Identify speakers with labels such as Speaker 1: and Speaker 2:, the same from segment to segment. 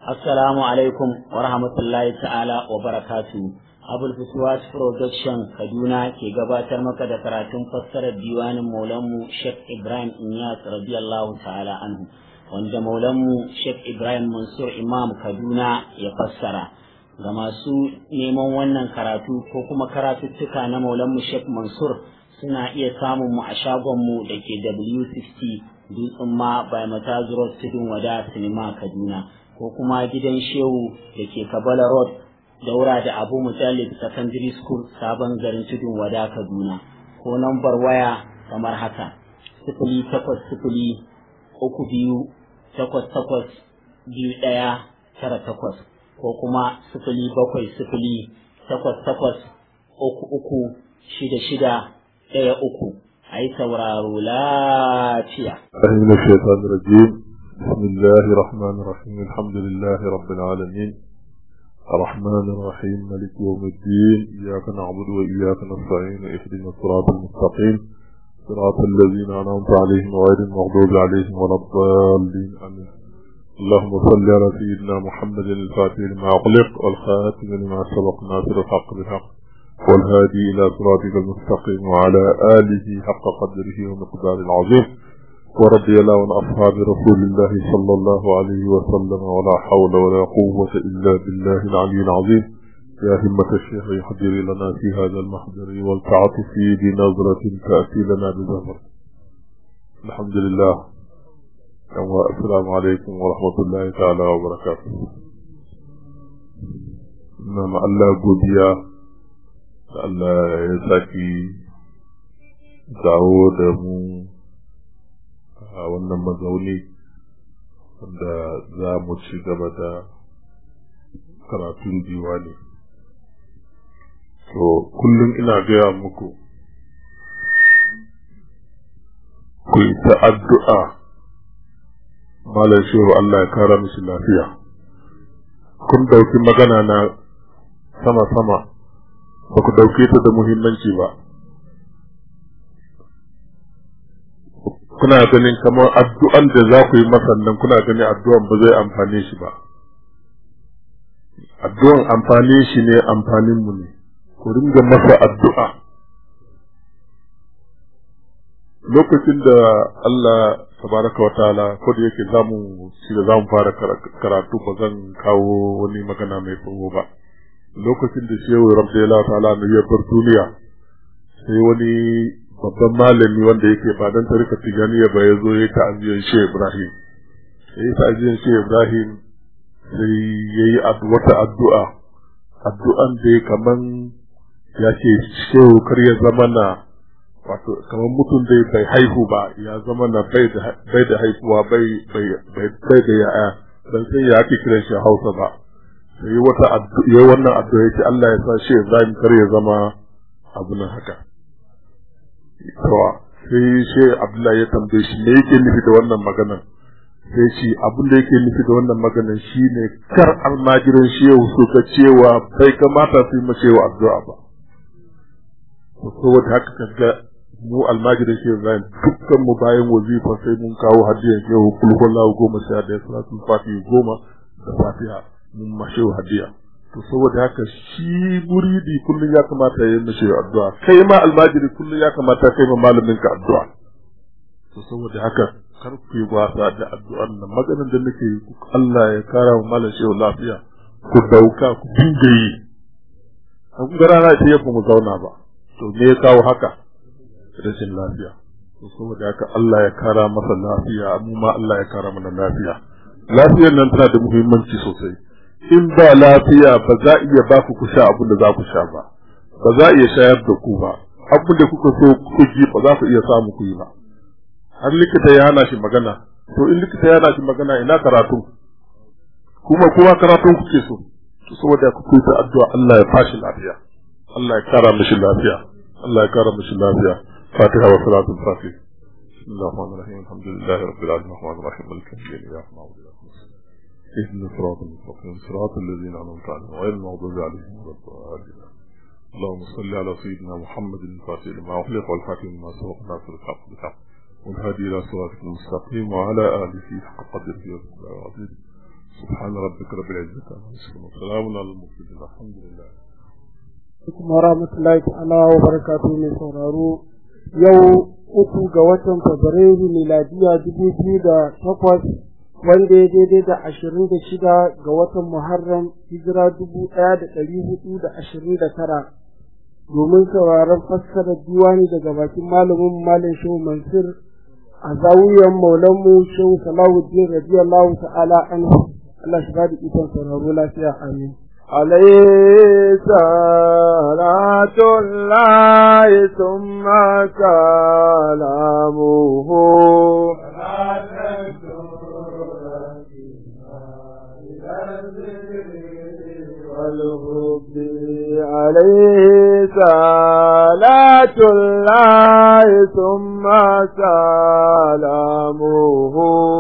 Speaker 1: Assalamu alaikum wa rahmatullahi ta'ala wa barakatu. Abul Fuswat Production Kaduna ke gabatar maka da karatun fassarar diwanin Maulanmu Sheikh Ibrahim Inyas radiyallahu ta'ala anhu, wanda Maulanmu Sheikh Ibrahim Mansur Imam Kaduna ya fassara. Ga masu neman wannan karatu ko kuma karatuttuka na Maulanmu Sheikh Mansur suna iya samun mu a shagonmu da ke W60 Dutsen ma by Matazu Road Tudun Wada Sinima Kaduna, ko kuma gidan Shehu da ke Kabala Road daura da Abu Mutallib Secondary School Sabon Garin Tudun Wada Kaduna, ko lambar waya kamar haka 08032882198 ko kuma 07088336613 ai sauraro lafiya.
Speaker 2: بسم الله الرحمن الرحيم الحمد لله رب العالمين الرحمن الرحيم مالك يوم الدين إياك نعبد وإياك نستعين اهدنا الصراط المستقيم صراط الذين أنعمت عليهم غير المغضوب عليهم ولا الضالين آمين. اللهم صل على سيدنا محمد الفاتح لما أغلق والخاتم لما سبق ناصر الحق بالحق والهادي إلى صراطك المستقيم وعلى آله حق قدره ومقدار العظيم ورضي الله عن أصحاب رسول الله صلى الله عليه وسلم ولا حول ولا قوة إلا بالله العلي العظيم. يا همة الشيخ يحضر لنا في هذا المحضر والتعاطف بنظرة تأتي لنا بظهر. الحمد لله. السلام عليكم ورحمة الله تعالى وبركاته. نعم الله قديا الله يساكي دعوة دمو a wannan mazauni wanda za mu ci gaba da karatun diwani. To kullum ina gaya muku ku yi ta addu'a Malam Shehu Allah ya kara mishi lafiya. Kun dauki magana na sama-sama, ba ku dauke ta da muhimmanci ba. Kuna ganin kamar addu'an da za ku yi masa nan, kuna ganin addu'an ba zai amfane shi ba. Addu'an amfane shi ne, amfaninmu ne. Ku ringa masa addu'a. Lokacin da Allah tabaraka wa ta'ala, ko da yake zamu fara karatu, ba zan kawo wani magana mai tsawo ba. Lokacin da Shehu Rabdiyallahu ta'ala ya bar duniya, sai wani babban malami wanda yake ba dan tarika tijaniya ba ya zo ya ta'aziyar Shehu Ibrahim. Sai ta'aziyar Shehu Ibrahim sai yayi wata addu'an da kaman ya ce Shehu kar ya zama na, wato kaman mutum da bai haihu ba, ya zama na bai da haihuwa, bai da yaya, dan sai ya ake kiran shi Hausa ba. Sai wannan addu'a yake Allah ya sa Shehu Ibrahim kar ya zama abu nan haka. Sai Shehu Abdullahi ya tambaye shi me yake nufi da wannan maganar. Sai shi abin da yake nufi da wannan maganar shine kar almajiran Shehu su ga cewa bai kamata su yi mace wa addu'a ba. Saboda haka kaga mu almajiran Shehu Ibrahim dukkan mu bayan wazifa sai mun kawo hadiyan Shehu kulkullahu 11 salatul fatiha 10 da fatiha mun mashehu hadiya. To saboda haka shi muridi kullum ya kamata ya yi mashi addu'a, kai ma almajiri kullum ya kamata kai ma malamin ka addu'a. To saboda haka kar ku yi wasa da addu'an nan, maganar da nake yi Allah ya kara wa malam Shehu lafiya, ku dauka ku dinga yi. An ga rana ce yafi mu zauna ba, to me ya kawo haka? Rashin lafiya. To saboda haka Allah ya kara masa lafiya, mu ma Allah ya kara mana lafiya. Lafiyar nan tana da muhimmanci sosai. In ba lafiya ba za iya ba ku sha abin da za ku sha ba, ba za iya shayar da ku ba, abin da kuka so ku ji ba za ku iya samu ku yi ba. Har likita ya hana shi magana, to in likita ya hana shi magana ina karatu, kuma karatun kuke so. To saboda ku ta addu'a Allah ya fashi lafiya, Allah ya kara mishi lafiya, Allah ya kara mishi lafiya. Fatiha wa salatul Fatih. Bismillahir Rahmanir Rahim. Alhamdulillahi Rabbil Alamin. Arrahmanir Rahim. Maliki yawmiddin. Iyyaka na'budu wa iyyaka nasta'in. اهدنا الصراط المستقيم صراط الذين أنعمت عليهم غير المغضوب عليهم ولا الضالين. اللهم صل على سيدنا محمد الفاتح لما أغلق والخاتم لما سبق ناصر الحق بالحق والهادي إلى صراطك المستقيم وعلى آله حق قدره ومقداره العظيم. سبحان ربك رب العزة عما يصفون وسلام على المرسلين الحمد لله.
Speaker 3: Kuma rahmatullahi ta'ala wa barakatuhu mai sauraro, yau 3 ga watan Fabrairu miladiya 2008 wanda ya daidai da 26 ga watan Muharram hijira 1429 domin sauraron fassarar diwani daga bakin malamin Malam Shehu Mansur a zawiyan maulanmu Shehu Salahuddin radiyallahu ta'ala anhu. Allah shi ba da ikon sauraro lafiya, amin.
Speaker 4: عليه صلاة الله ثم سلامه والحب عليه صلاة الله ثم سلامه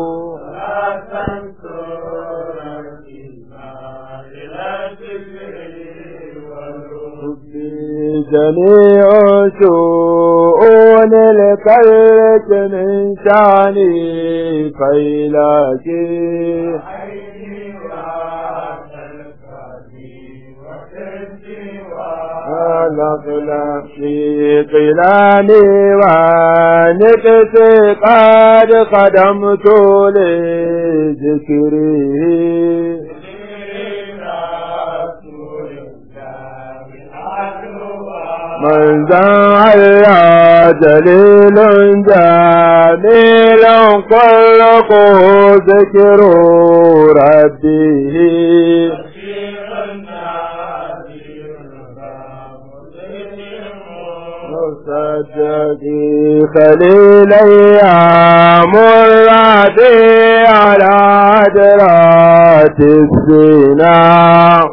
Speaker 4: جميع شؤون الكلك من شاني فيلاكي نقلق في قلاني ونكسي قد قدمت لذكره من زعل جليل جميل خلقه ذكر ربه مصدقي خليلي مرادي على عدرات الزنا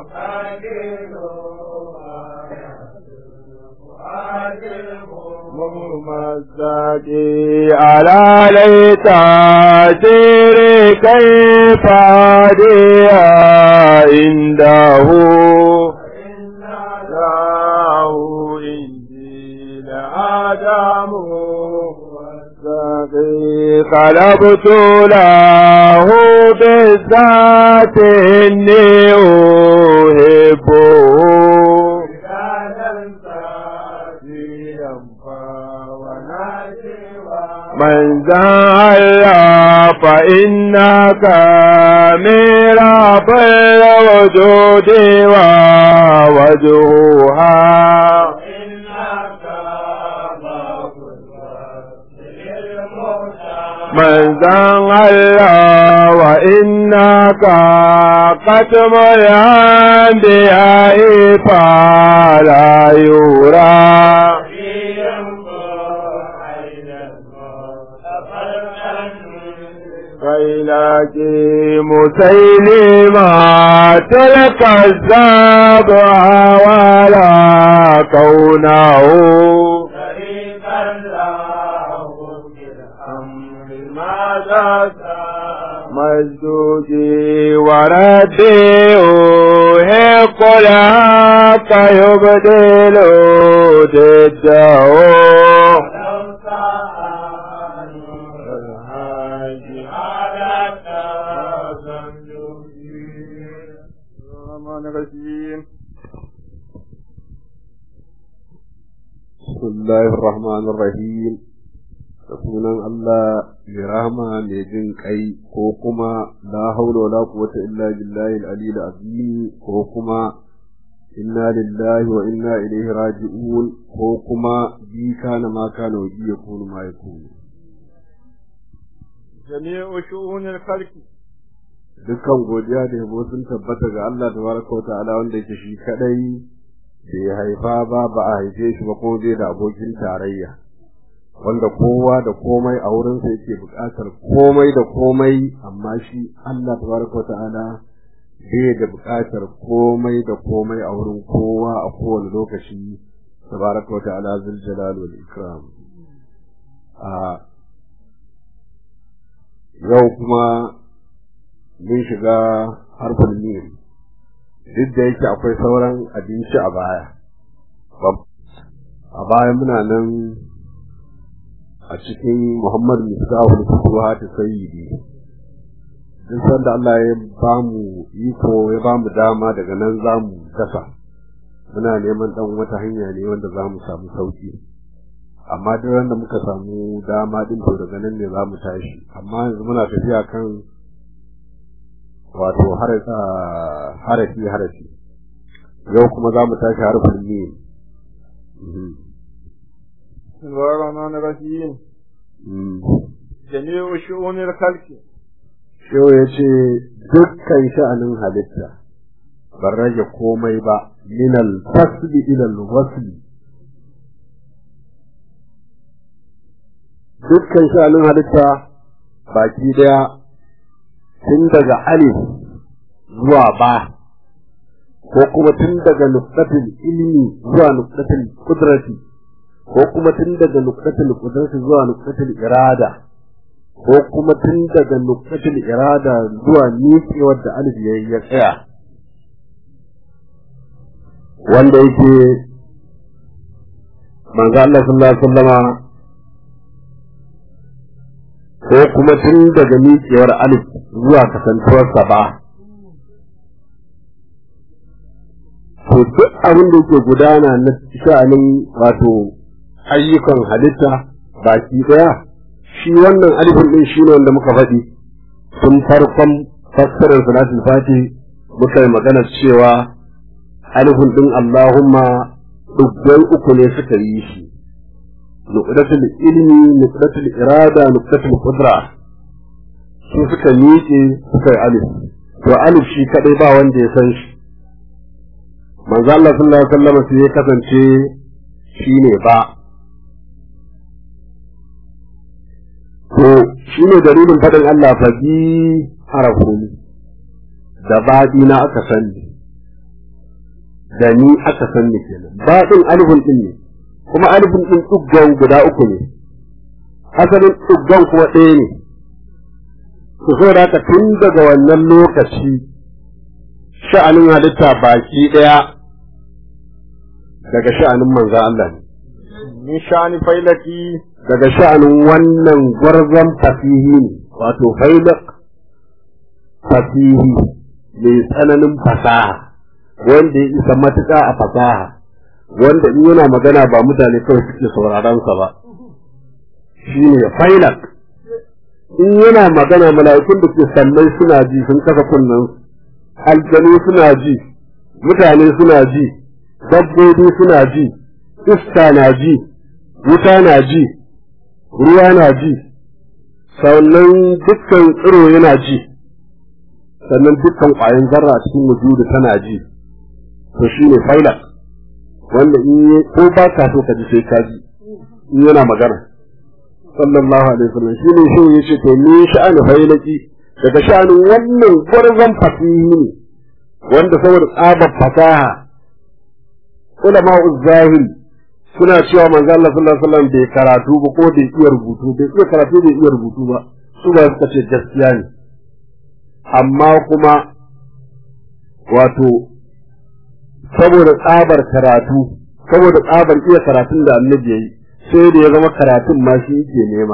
Speaker 4: ممزقي على ليت سيري كيف عديها عنده له إنجيل آدم ممزقي قلبت له بالذات إني أحبه من زعل فإنك ميراب الوجود ووجهها من زعل وإنك قتم الأنبياء فلا يرى فإلهي مسيلمة الكذاب ولا كونه شريكا له في الأمر ماذا مجدودي وردي أحق لك يبدل ضده
Speaker 5: بسم الله الرحمن الرحيم. sunan Allah mai rahama mai jin kai, ko kuma la haula wala quwwata illa billahi al-aliyyil azim, ko kuma inna lillahi wa inna ilaihi raji'un, ko kuma bi kana ma kana wa bi yakunu ma yakunu.
Speaker 4: jami'u shu'unil khalqi,
Speaker 5: dukkan godiya da yabo sun tabbata ga Allah tabaraka wa ta'ala wanda yake shi kadai, bai haifa ba, ba a haife shi ba, ko bai da abokin tarayya, wanda kowa da komai a wurinsa yake buƙatar komai da komai, amma shi Allah tabaraka wa ta'ala bai da buƙatar komai da komai a wurin kowa a kowane lokaci, tabaraka wa ta'ala zul jalal wal ikram. Yau kuma mun shiga harfin mim, duk da yake akwai sauran abinci a baya. A baya muna nan a cikin Muhammad Misbahul Futuhat Sayyidi, duk sanda Allah ya ba mu iko ya ba mu dama daga nan za mu dasa muna neman dan wata hanya ne wanda za mu samu sauki amma duk wanda muka samu dama din to daga nan ne za mu tashi amma yanzu muna tafiya kan wato harafi yau kuma za mu tashi harfin ne
Speaker 4: الرحمن الرحيم جميع شؤون الخلق
Speaker 5: Shehu ya ce dukkan sha'anin halitta ban rage komai ba minal fasli ilal wasli dukkan sha'anin halitta baki daya tun daga alif zuwa ba ko kuma tun daga nuqtatul ilmi zuwa nuqtatul qudrati ko kuma tun daga nuqtatul qudrati zuwa nuqtatul irada ko kuma tun daga nuqtatul irada zuwa miƙewar da alif yayi ya tsaya wanda yake manzo Allah sallallahu alaihi wasallama ko kuma tun daga miƙewar alif zuwa kasantuwar sa ba to duk abin da yake gudana na sha'anin wato ayyukan halitta baki daya shi wannan alifin din shi ne wanda muka faɗi tun farkon fassarar salatul fati muka yi magana cewa alifin din Allahumma dubbai uku ne suka yi shi nuqdatul ilmi nuqdatul irada nuqdatul qudra su suka miƙe suka yi alif to alif shi kadai ba wanda ya san shi manzo Allah sallallahu alaihi wasallam sai ya kasance shine ba to shine dalilin fadin Allah fa bi harafun da baɗi na aka sani da ni aka sani kenan baɗin alifun din ne kuma alifun din tsuggan guda uku ne asalin tsuggan kuma ɗaya ne to saboda haka tun daga wannan lokaci sha'anin halitta baki ɗaya daga sha'anin manzon Allah ne
Speaker 4: min sha'ani failaki
Speaker 5: daga sha'anin wannan gwarzon fasihi ne wato failak fasihi mai tsananin fasaha wanda ya isa matuƙa a fasaha wanda in yana magana ba mutane kawai suke sauraron sa ba shine failak in yana magana mala'ikun da ke sallai suna ji sun kasa kunnen aljanu suna ji mutane suna ji dabbobi suna ji iska na ji wuta na ji ruwa na ji sannan dukkan tsiro yana ji sannan dukkan ƙwayan zarra a cikin wujudu tana ji to shine failak wanda in ko ba ka so ka ji sai ka ji in yana magana sallallahu alaihi wasallam shine shi yace to ni sha'ani failaki daga sha'anin wannan gwarzon fasihi ne wanda saboda tsabar fasaha ulama uzzahiri suna cewa manzo Allah sallallahu alaihi wasallam bai karatu ba ko bai iya rubutu bai iya karatu bai iya rubutu ba su ba suka ce gaskiya ne amma kuma wato saboda tsabar karatu saboda tsabar iya karatun da annabi yayi sai da ya zama karatun ma shi yake nema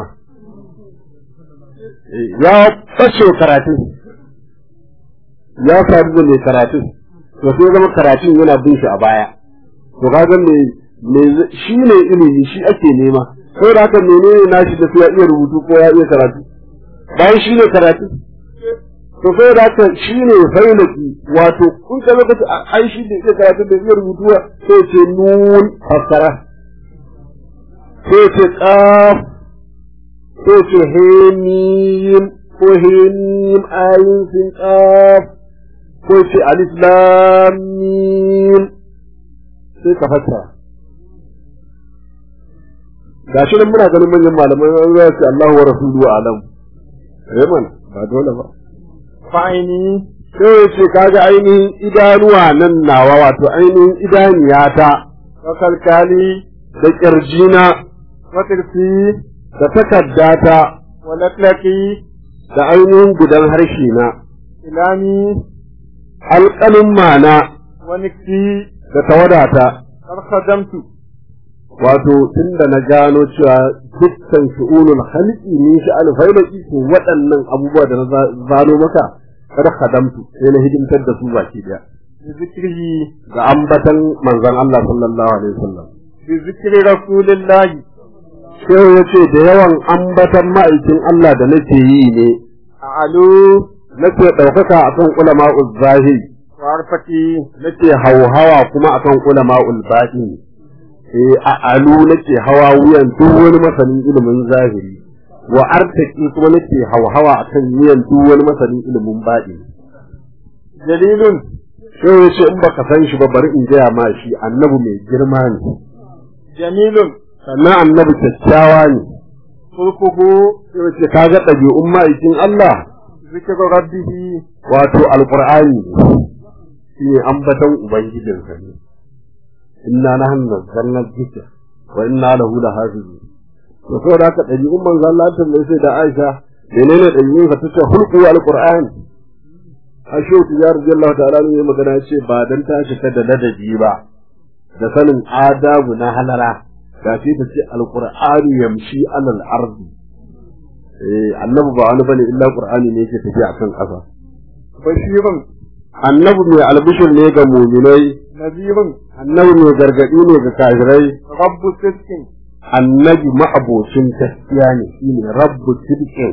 Speaker 5: ya fashe karatun ya faru da mai karatun to sai zama karatun yana bin shi a baya to kaga me shi ne ilimi shi ake nema sai da haka menene nashi da ya iya rubutu ko ya iya karatu bayan shi ne karatu to sai da haka shi ne failaki wato kun ka lokaci ai shi da iya karatu da iya rubutu sai ce nun fasara sai ce qaf sai ce hemim ko hemim ayin sin qaf ko ce alif lam mim sai ka fassara gashi nan muna ganin manyan malamai an zai ce Allahu wa rasuluhu alam man ba dole ba
Speaker 4: fa'ini
Speaker 5: sai ce kaga ainihin idanuwa nan nawa wato ainihin idaniyata
Speaker 4: wa kalkali
Speaker 5: da kirjina
Speaker 4: wa tirfi
Speaker 5: da takaddata
Speaker 4: wa latlaki
Speaker 5: da ainihin gudan harshe na
Speaker 4: ilami
Speaker 5: alƙalin mana
Speaker 4: wa nikti
Speaker 5: da tawadata
Speaker 4: karkadamtu
Speaker 5: wato tunda na gano cewa dukkan shu'unul khalqi ne shi alfailaki to waɗannan abubuwa da na zano maka kada khadamtu sai na hidimtar da su baki daya
Speaker 4: zikri
Speaker 5: ga ambatan manzon Allah sallallahu alaihi wasallam
Speaker 4: bi zikri rasulillahi
Speaker 5: sai yace da yawan ambatan ma'aikin Allah da nake yi ne
Speaker 4: alu
Speaker 5: nake daukaka akan ulama'uz zahiri
Speaker 4: warfati
Speaker 5: nake hauhawa kuma akan ulama'ul batin alu nake hawa wuyan duk wani masanin ilimin zahiri wa artaki kuma nake hauhawa akan wuyan duk wani masanin ilimin batin
Speaker 4: dalilun
Speaker 5: sai yace in baka san shi ba bari in gaya ma shi annabi mai girma ne
Speaker 4: jamilun
Speaker 5: sannan annabi kyakkyawa ne
Speaker 4: sulkuhu
Speaker 5: sai yace kaga ɗabi'un ma'aikin Allah
Speaker 4: zikru rabbihi
Speaker 5: wato alqur'ani shine ambatan ubangijinsa ne inna nahnu nazzalna dhikra wa inna lahu lahafizun to saboda haka ɗabi'un manzo Allah ta mai sai da Aisha menene ɗabi'un sa tace hulqu alqur'ani ashe tijar radiyallahu ta'ala ne magana ce ba dan ta shiga da ladabi ba da sanin adabu na halara da sai ta ce alqur'ani yamshi alal ardi annabi ba wani bane illa qur'ani ne yake tafiya akan ƙasa
Speaker 4: bashirun
Speaker 5: annabi mai albishir ne ga mu'minai
Speaker 4: nazirun
Speaker 5: annabi mai gargadi ne ga kafirai
Speaker 4: rabbu sidqin
Speaker 5: annabi ma'abocin gaskiya ne shine rabbu sidqin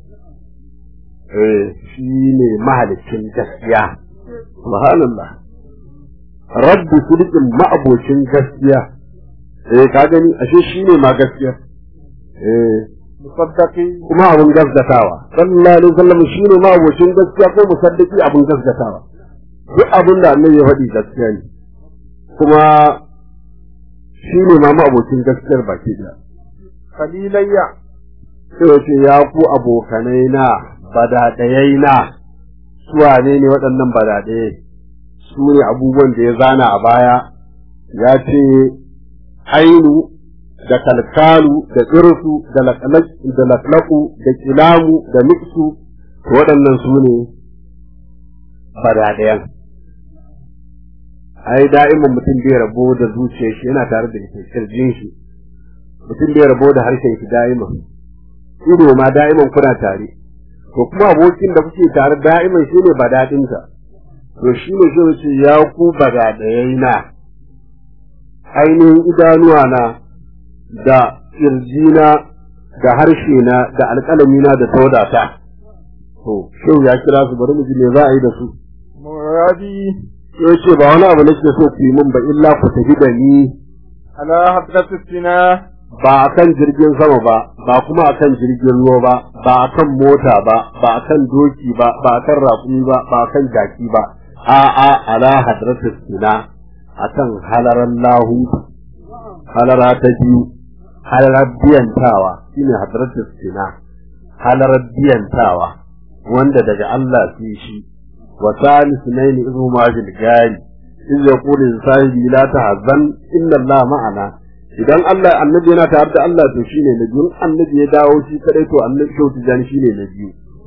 Speaker 5: shine mahalicin gaskiya subhanallah rabbu sidqin ma'abocin gaskiya ka gani ashe shine ma gaskiya
Speaker 4: musaddaqi
Speaker 5: kuma abun gaskatawa sallallahu alaihi wasallam shine ma'abocin gaskiya ko musaddaqi abun gaskatawa duk abin da annabi ya faɗi gaskiya ne kuma shine ma ma'abocin gaskiyar baki daya
Speaker 4: khalilayya
Speaker 5: sai wace ya ku abokanai na badadayai na su wane ne waɗannan badadayai su ne abubuwan da ya zana a baya ya ce ainu da kalkalu da irsu da laklaku da kilamu da miksu to waɗannan su ne badadayan ai da'iman mutum bai rabo da zuciyar shi yana tare da ita kirjin shi mutum bai rabo da harshen shi da'iman ido ma da'iman kuna tare to kuma abokin da kuke tare da'iman shine badadinka to shine shi yace ya ku badadayai na ainihin idanuwa na da kirjina da harshe na da alƙalami na da tawadata to shau ya kira su bari mu ji me za a yi da su
Speaker 4: muradi
Speaker 5: yace ba wani abu nake so ku yi min ba illa ku tafi da ni
Speaker 4: ala hadratu sina
Speaker 5: ba akan jirgin sama ba ba kuma akan jirgin ruwa ba ba akan mota ba ba akan doki ba ba akan raƙumi ba ba akan jaki ba a'a ala hadratu sina akan halaran lahu halara ta biyu halarar biyantawa shine hadratu sina halarar biyantawa wanda daga Allah fi shi wa salis naini izu ma fil gari in yaqulu sahibi la tahzan inna Allah ma'ana idan Allah annabi yana tare da Allah to shine na biyu annabi ya dawo shi kadai to annabi shautu jan shine na biyu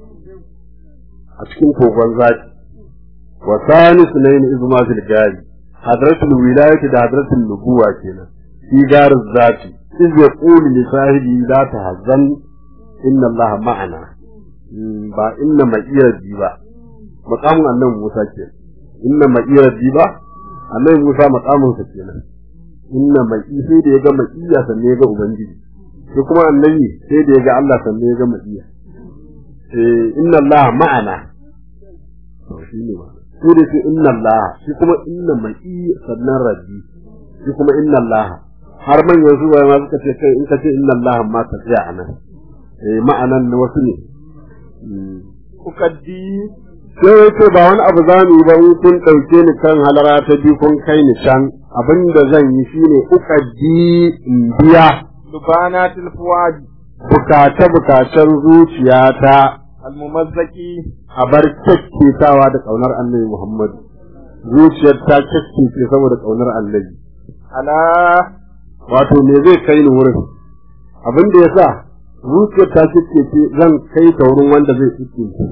Speaker 5: a cikin kogon zaki wa salis naini izu ma fil gari hadratul wilayati da hadratul nubuwa kenan fi garin zati in yaqulu li sahibi la tahzan inna Allah ma'ana ba inna ma'iyati ba maqamun annabi Musa ke inna ma'iyati ba annabi Musa maqamun sa kenan inna ma'i sai da ya ga ma'iya sannan ya ga ubangiji sai kuma annabi sai da ya ga Allah sannan ya ga ma'iya inna Allah ma'ana to shine ma sai da sai inna Allah shi kuma inna ma'i sannan rabbi shi kuma inna Allah har manyan zuwa ma suka ce kai in ka ce inna Allah ma ta tsaya anan ma'anan wasu ne
Speaker 4: ukaddi
Speaker 5: sai yace ba wani abu za mu yi ba in kun ɗauke ni kan halara ta biyu kun kai ni can abin da zan yi shine ukaddi in biya
Speaker 4: lubanatil fuadi
Speaker 5: bukace-bukacen zuciyata
Speaker 4: almumazzaki
Speaker 5: a bar kyakketawa da ƙaunar annabi Muhammad zuciyar ta kyakkece saboda ƙaunar annabi
Speaker 4: ala
Speaker 5: wato me zai kai ni wurin abin da yasa zuciyar ta kyakkece zan kai ta wurin wanda zai kyakkece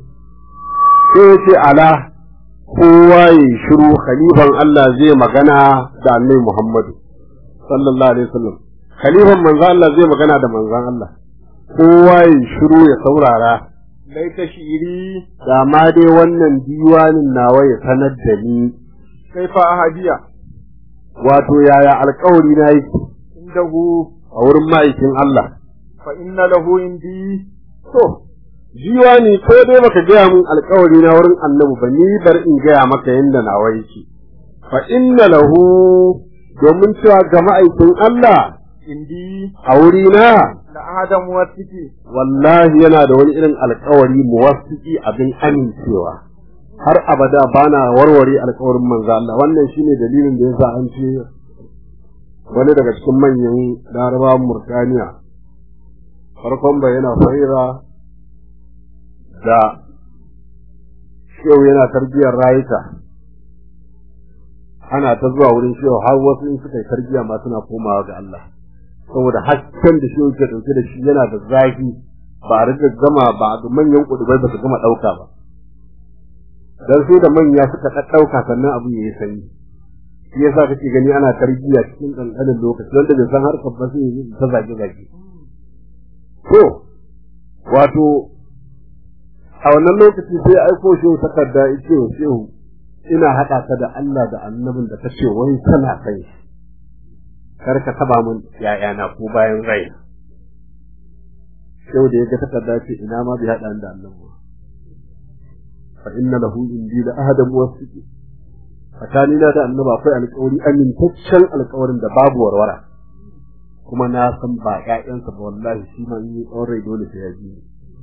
Speaker 5: sai ya ce ala kowa ya shiru khalifan Allah zai magana da annabi Muhammadu sallallahu alaihi wasallam khalifan manzo Allah zai magana da manzon Allah kowa ya shiru ya saurara
Speaker 4: laita shiri
Speaker 5: da ma dai wannan diwanin nawa ya sanar da ni
Speaker 4: kaifa ahadiya
Speaker 5: wato yaya alƙawari na yake
Speaker 4: indahu
Speaker 5: a wurin ma'aikin Allah
Speaker 4: fa inna lahu indi
Speaker 5: to diwani ko dai baka gaya mun alƙawari na wurin annabi ba ni bar in gaya maka yanda nawa yake fa inna lahu domin cewa ga ma'aikin Allah
Speaker 4: indi
Speaker 5: a wurina
Speaker 4: la adam wasiki
Speaker 5: wallahi yana da wani irin alƙawari muwaffiki abin amincewa har abada bana warware alƙawarin manzo Allah wannan shine dalilin da yasa an ce wani daga cikin manyan Larabawan Murtaniya farkon bayyana faira da shehu yana tarbiyyar rayuka ana ta zuwa wurin shehu har wasu in suka yi tarbiyya ma suna komawa ga Allah saboda hasken da shehu ke dauke da shi yana da zafi ba a riga gama ba ga manyan kudubai ba su gama dauka ba dan sai da manya suka ɗauka sannan abu yayi sanyi shi yasa kake gani ana tarbiyya cikin kankanin lokaci wanda bai san harkar ba sai yi ta zage to wato a wannan lokaci sai aiko shehu takarda yace shehu ina haɗa ka da Allah da annabin da kace wai kana kai kar ka taba mun yayana ko bayan rai shehu da yaga takarda ce ina ma bi haɗa da annabi fa inna lahu indi la ahadam wasiki tsakanina da annabi akwai alƙawari amintaccen alƙawarin da babu warwara kuma na san ba ƴaƴansa ba wallahi shi ma yi tsawon rai dole sai ya ji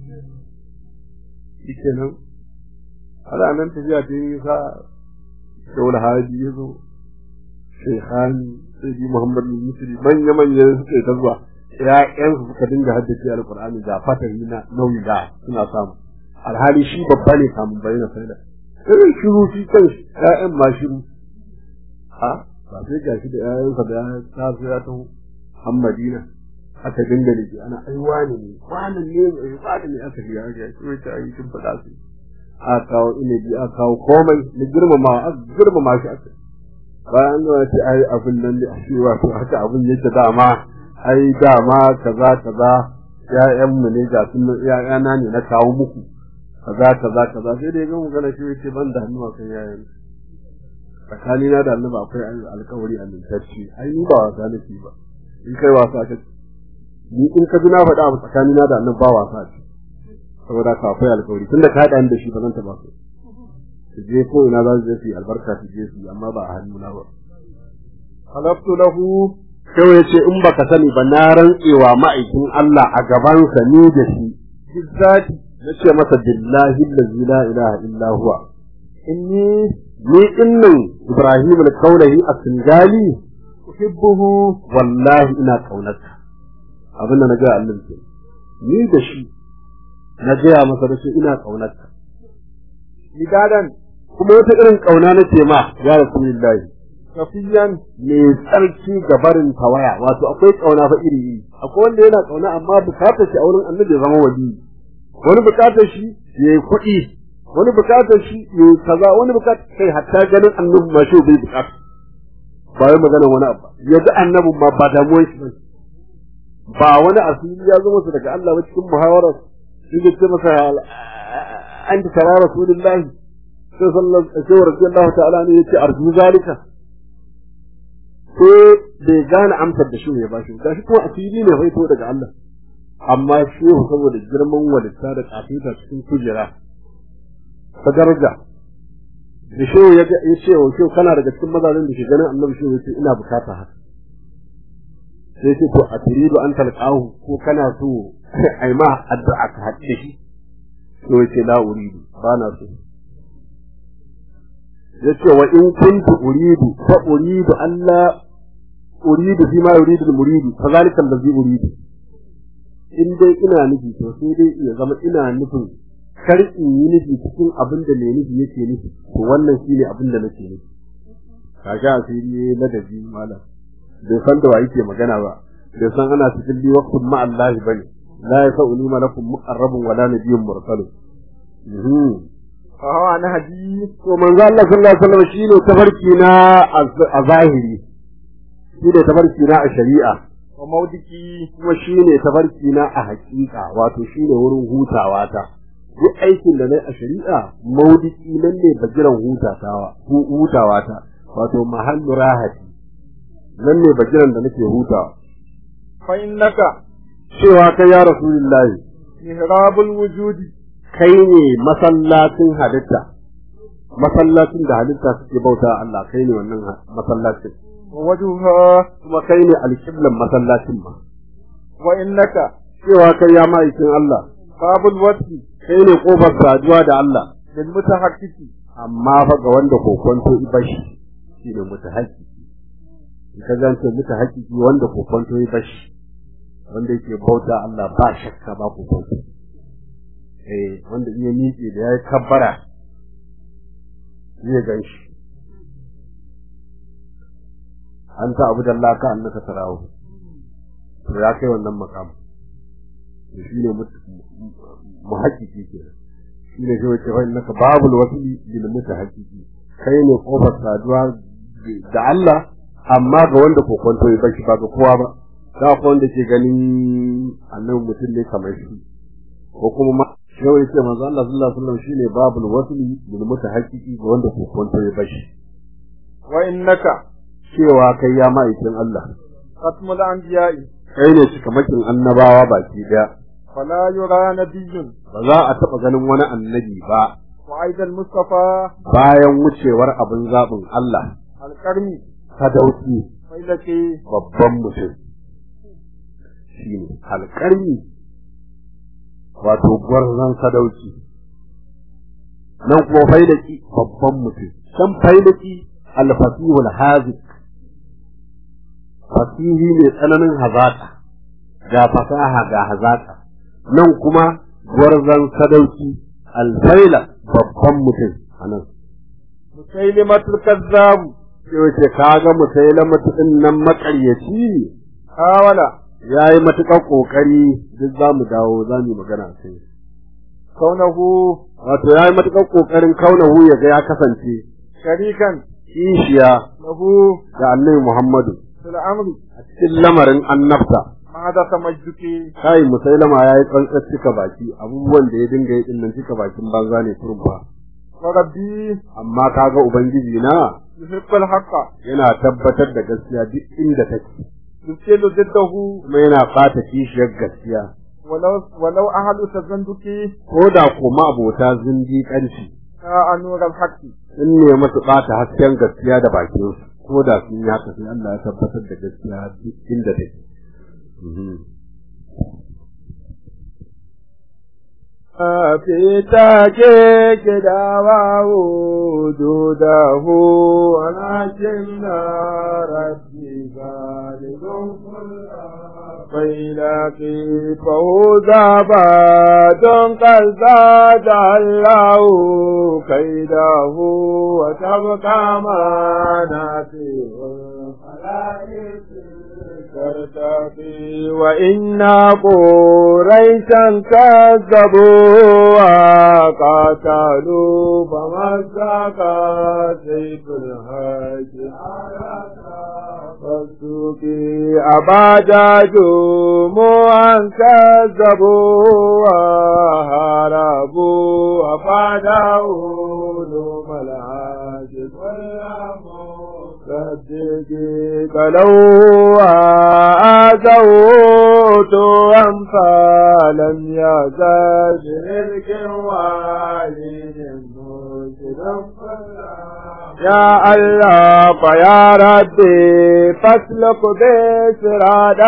Speaker 5: shikenan ala nan tafiya ta yi sa dole haji ya zo shekhani sai ji muhammad bin yusuf manya suka ta zuwa ƴaƴansu suka dinga haddace alƙur'ani ga fatari na nauyi da suna samu alhali shi babba ne kamun bayyana faida irin shiru shi kan ƴaƴan ma shiru ba sai ga shi da ƴaƴansa da ya taho an Madina aka dinga liki ana ai wani ne aka riya ga shi wata ayi tun fada su aka kawo inabi aka kawo komai na girmama shi aka bayan da ce ai abin nan ne shi wato haka abin yake dama ai dama kaza ƴaƴan mu ne ga sun ƴaƴana ne na kawo muku kaza sai da ya ga magana shi yace ban da hannu kan yayin tsakanina da annabi akwai alƙawari amintacce ai ni ba wasa nake ba in kai wasa ka ni in ka ji na faɗa abu tsakanina da annabi ba wasa ce saboda ka akwai alƙawari tunda ka haɗa da shi ba zan taɓa su je ko ina za su je su albarka su je su amma ba a hannuna ba
Speaker 4: halaftu lahu
Speaker 5: sai ya ce in baka sani ba na rantsewa ma'aikin Allah a gabansa ni da shi
Speaker 4: bizzati
Speaker 5: nace masa billahi allazi la ilaha illa huwa
Speaker 4: inni
Speaker 5: ni innan Ibrahim al-Kaulahi as-Singali
Speaker 4: uhibbuhu
Speaker 5: wallahi ina kaunarsa abin da naga Allah ke ni da shi na gaya masa da shi ina kaunarsa
Speaker 4: lidadan
Speaker 5: kuma wata irin kauna nace ma ya Rasulullahi
Speaker 4: safiyan
Speaker 5: me tsarki ga barin tawaya wato akwai kauna fa iri akwai wanda yana kauna amma bukatar shi a wurin Annabi ya zama wali wani bukatar shi yayi kuɗi wani bukatar shi yayi kaza wani bukatar kai hatta ganin Annabi ma shi bai bukata ba wai magana wani abu yaji Annabi ma ba damuwar shi ba wani asiri ya zo masa daga Allah ba cikin muhawara shi da ce masa anta tara Rasulullahi sallallahu alaihi ta'ala ne yace arju zalika sai bai gane amsar da shi ya bashi gashi ko asiri ne faito daga Allah amma shehu saboda girman walitta da kafita cikin kujera ta daraja da shehu ya ce wa shehu kana daga cikin mazajen da ke ganin annabi shehu ya ce ina bukata haka sai ce to a tiridu an talqahu ko kana so ai ma addu'a ka haɗe shi to yace la uridu ba na so yace wa in kuntu uridu fa uridu Allah uridu fi ma yuridu al-muridu kazalika allazi uridu in dai ina nufi to sai dai ya zama ina nufin kar in yi nufi cikin abin da mai nufi yake nufi to wannan shine abin da nake nufi kaga asiri na dabi malam bai san da wa yake magana ba bai san ana cikin li waqtun ma Allah bane la yasau malakum muqarrabun wala nabiyyun mursalun
Speaker 4: fa na hadi
Speaker 5: to manzo Allah sallallahu alaihi wasallam shine tafarki na a zahiri shi ne tafarki na a shari'a
Speaker 4: wa mawdiki
Speaker 5: kuma shi ne tafarki na a hakika wato shi ne wurin hutawa ta duk aikin da nayi a shari'a mawdiki nan ne bagiran hutawa ta wato mahallu rahati nan ne bagiran da nake hutawa
Speaker 4: fa innaka
Speaker 5: cewa kai ya rasulullahi
Speaker 4: mihrabul wujudi
Speaker 5: kai ne masallacin halitta masallacin da halitta suke bauta Allah kai ne wannan masallacin
Speaker 4: wa wajhuha
Speaker 5: kuma kai ne alqiblan masallacin ma
Speaker 4: wa innaka
Speaker 5: cewa kai ya ma'aikin Allah
Speaker 4: babul wasi
Speaker 5: kai ne kofar saduwa da Allah
Speaker 4: lil mutahaqqqiqi
Speaker 5: amma fa ga wanda kokonto ibashi shine mutahaqqqiqi in ka zance mutahaqqqiqi wanda kokonto ibashi wanda yake bauta Allah ba shakka ba kokonto wanda iya miƙe da yayi kabbara zai ganshi anta abudallah ka annaka tarahu to ya kai wannan makam to shine muhaqqqiqi kenan shine shi wace fa innaka babul wasli lil mutahaqqqiqi kai ne kofar saduwa da Allah amma ga wanda kokonto ya bashi ba ga kowa ba da ko wanda ke ganin annabi mutum ne kamar shi ko kuma ma shi wace manzo Allah sallallahu alaihi wasallam shine babul wasli lil mutahaqqqiqi ga wanda kokonto ya bashi
Speaker 4: wa innaka
Speaker 5: cewa kai ya ma'aikin Allah
Speaker 4: khatmul anbiya'i
Speaker 5: kai ne cikamakin annabawa baki daya
Speaker 4: fala yura nabiyyun
Speaker 5: ba za a taba ganin wani annabi ba
Speaker 4: wa aidan mustafa
Speaker 5: bayan wucewar abin zabin Allah
Speaker 4: alqarni
Speaker 5: sadauki
Speaker 4: failaki
Speaker 5: babban mutum shine alqarni wato gwarzon sadauki nan kuma failaki babban mutum san failaki al-fasihul hazik fasihi ne tsananin hazaka ga fasaha ga hazaka nan kuma gwarzon sadauki alfaila babban mutum anan
Speaker 4: musaylimatul kazzab
Speaker 5: sai wace kaga musaylimatu din nan makaryaci ne
Speaker 4: hawala
Speaker 5: yayi matukar kokari duk zamu dawo zamu magana sai
Speaker 4: kaunahu
Speaker 5: wato yayi matukar kokarin kaunahu ya ga ya kasance
Speaker 4: sharikan
Speaker 5: kishiya
Speaker 4: lahu
Speaker 5: da annabi Muhammadu
Speaker 4: fil amri
Speaker 5: a cikin lamarin annabta
Speaker 4: ma da samajduki
Speaker 5: kai musailama yayi tsantsar cika baki abubuwan da ya dinga yi din nan cika bakin banza ne kurun ba
Speaker 4: wa rabbi
Speaker 5: amma kaga ubangiji na
Speaker 4: yuhibbul haqqa
Speaker 5: yana tabbatar da gaskiya duk inda take
Speaker 4: yusilu jiddahu
Speaker 5: kuma yana fata kishiyar gaskiya
Speaker 4: walau ahlu tazanduki
Speaker 5: ko da kuma abota zindi kanci
Speaker 4: ka anural haqqi
Speaker 5: sun ne masu bata hasken gaskiya da bakin su ko da sun yi haka sai Allah ya tabbatar da gaskiya duk inda take
Speaker 4: Fitake kidawa wujudahu walakin rabbi galibun failaki fawza badon kalza jallahu kaidahu wa tabqa ma nasihun ترتقي وإنا قريشا كذبوا وقاتلوا فمسك سيف الهج فالسوقي أباجا جموعا كذبوا وهربوا أفادوا لهم العاجز صدقي قالوا آذوت أمثالا يزال شرك والد يا الله فيا ربي فاسلك بسراد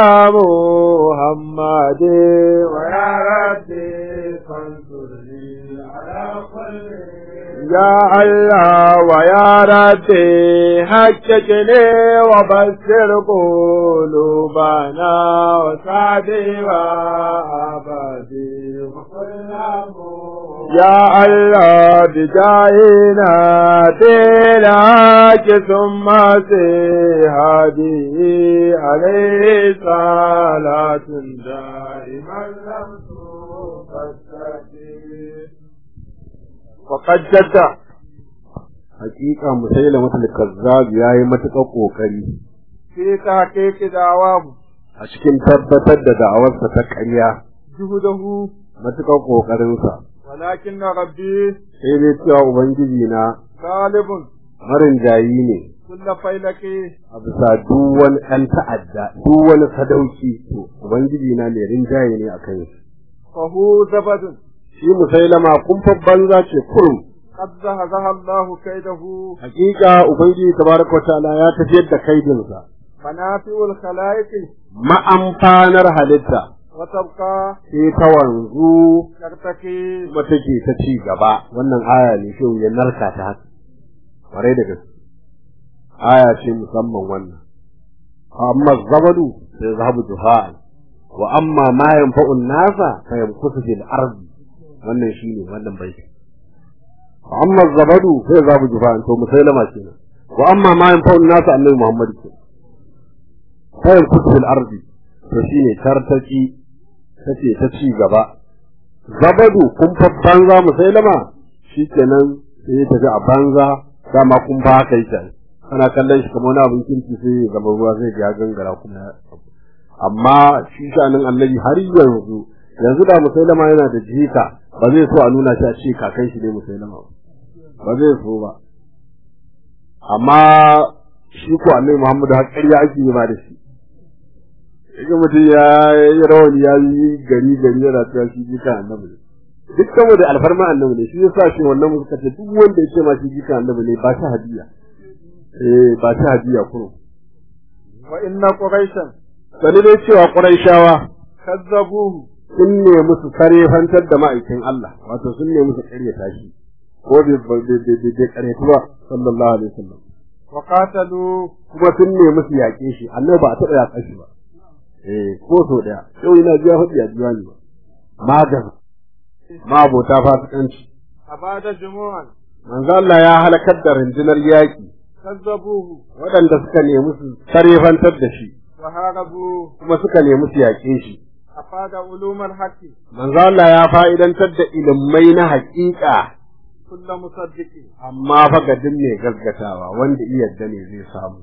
Speaker 4: محمد ويا ربي فانصرني على كل يا الله ويا ربي حججني وبشر قلوبنا وسعدي وأبدي يا الله بجاهنا تلاك ثم سهادي عليه صلاة دائما لم تفتدي وقد جد
Speaker 5: hakika musailama al-kazzab yayi matukar kokari
Speaker 4: في تحقيق دعواه
Speaker 5: a cikin tabbatar da da'awarsa ta ƙarya
Speaker 4: جهده
Speaker 5: matuƙar ƙoƙarinsa
Speaker 4: ولكن ربي
Speaker 5: sai dai cewa ubangiji na
Speaker 4: غالب
Speaker 5: marin jayi ne
Speaker 4: كل فيلك
Speaker 5: a bisa duk wani ɗan ta'adda duk wani sadauki to ubangiji na mai rinjaye ne a kan shi
Speaker 4: فهو زبد
Speaker 5: shi musailama kumfar banza ce kurum
Speaker 4: قد زهزه الله كيده
Speaker 5: hakika ubangiji tabaraka wa ta'ala ya tafiyar da kaidinsa
Speaker 4: منافع الخلائق
Speaker 5: ma'amfanar halitta
Speaker 4: وتبقى
Speaker 5: sai ta wanzu
Speaker 4: ترتقي
Speaker 5: kuma take ta ci gaba wannan aya ne shi ya narka ta haka kwarai da gaske aya ce musamman wannan amma zabadu sai zahabu duha'an wa amma ma yanfa'u nasa fa yamkusu fil ardi wannan shine wannan baiti amma zabadu sai zahabu duha'an to musailama kenan wa amma ma yanfa'u nasa annabi muhammad ke fa yamkusu fil ardi to shine tartaki tace ta ci gaba zabadu kun fa banza musailama shikenan sai ta ga a banza dama kun ba kai ta kana kallon shi kamar wani abin kirki sai ya zama ruwa zai ga gangara kuma amma shi shanin annabi har yanzu da musailama yana da jika ba zai so a nuna shi a ce kakan shi ne musailama ba zai so ba amma shi ko annabi Muhammadu har ƙarya ake yi ma da shi idan mutum ya yi rawani ya yi gari yana cewa shi jika annabi ne duk saboda alfarma annabi ne shi yasa shi wannan muka ce duk wanda ya ce ma shi jika annabi ne ba shi hadiya ba ta hadiya kuma
Speaker 4: wa inna quraishan
Speaker 5: sani dai cewa quraishawa
Speaker 4: kazzabuhu
Speaker 5: sun ne musu karefantar da ma'aikin Allah wato sun ne musu karyata shi ko bai karyatu ba sallallahu alaihi wasallam
Speaker 4: wa qatalu
Speaker 5: kuma sun ne musu yaƙe shi annabi ba a taɓa yaƙa shi ba ko so daya yau ina jiya hudu ya jiya ne ba magan ma abota fasikanci
Speaker 4: abada jumu'an
Speaker 5: manzo Allah ya halakar da rundunar yaƙi
Speaker 4: kazzabuhu
Speaker 5: waɗanda suka nemi su karefantar da shi
Speaker 4: wa harabu
Speaker 5: kuma suka nemi su yaƙe shi
Speaker 4: afada ulumar haqqi
Speaker 5: manzo Allah ya fa'idantar da ilimai na haƙiƙa
Speaker 4: kullu musaddiqi
Speaker 5: amma fa ga din ne gaggatawa wanda iya yadda ne zai samu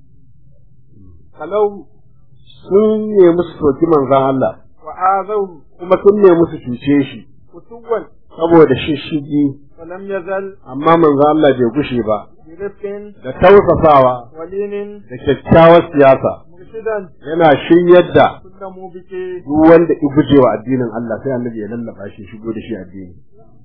Speaker 4: kalau
Speaker 5: sun nemi su soki manzon Allah
Speaker 4: wa azahu
Speaker 5: kuma sun nemi su cuce shi
Speaker 4: kutuwan
Speaker 5: saboda shishigi
Speaker 4: falam yazal
Speaker 5: amma manzon Allah bai gushe ba
Speaker 4: birifin
Speaker 5: da tausasawa
Speaker 4: walinin
Speaker 5: da kyakkyawar siyasa
Speaker 4: murshidan
Speaker 5: yana shiryar da
Speaker 4: kullu mubiki
Speaker 5: duk wanda ya gujewa addinin Allah sai annabi ya lallaba shi shigo da shi addini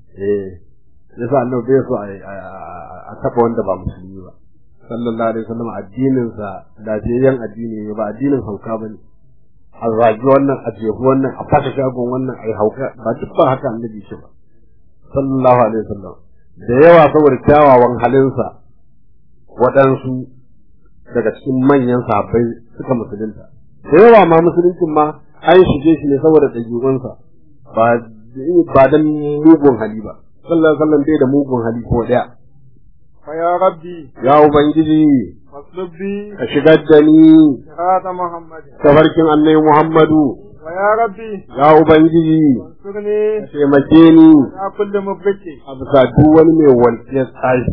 Speaker 5: yasa annabi bai so a taba wanda ba musulmi ba sallallahu alaihi wasallam addinin sa lafiyayyen addini ne ba addinin hauka bane a zagi wannan a jefu wannan a fata shagon wannan ai hauka ba duk ba haka annabi shi ba sallallahu alaihi wasallam da yawa saboda kyawawan halinsa waɗansu daga cikin manyan sahabbai suka musulunta da yawa ma musuluncin ma an shige shi ne saboda ɗabi'unsa ba dan mugun hali ba sallallahu alaihi wasallam bai da mugun hali ko ɗaya
Speaker 4: fa ya rabbi
Speaker 5: ya ubangiji
Speaker 4: faslubi
Speaker 5: ka shigar da ni
Speaker 4: sirata muhammad
Speaker 5: tafarkin annabi muhammadu
Speaker 4: wa ya rabbi
Speaker 5: ya ubangiji
Speaker 4: surni
Speaker 5: ka taimake ni
Speaker 4: ya kullu mubiki
Speaker 5: a bisa duk wani mai walƙiyar tsari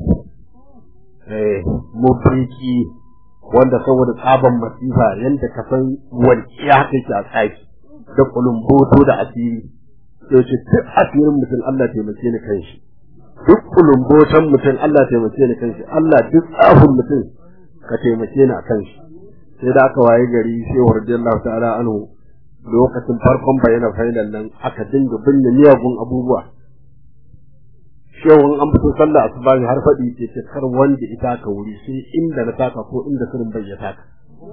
Speaker 5: mubriki wanda saboda tsaban masifa yanda ka san walƙiya haka yake a tsaki da kulumboto da asiri sai ce duk asirin mutum Allah taimake ni kan shi duk kulumbotan mutum Allah taimake ni kan shi Allah duk tsafin mutum ka taimake ni a kan shi sai da aka waye gari sai radiyallahu ta'ala anhu lokacin farkon bayyana failan nan aka dinga binne miyagun abubuwa shehun an fito sallah asuba har faɗi ce kar wanda ita ka wuri sai inda na taka ko inda sirrin bai ya taka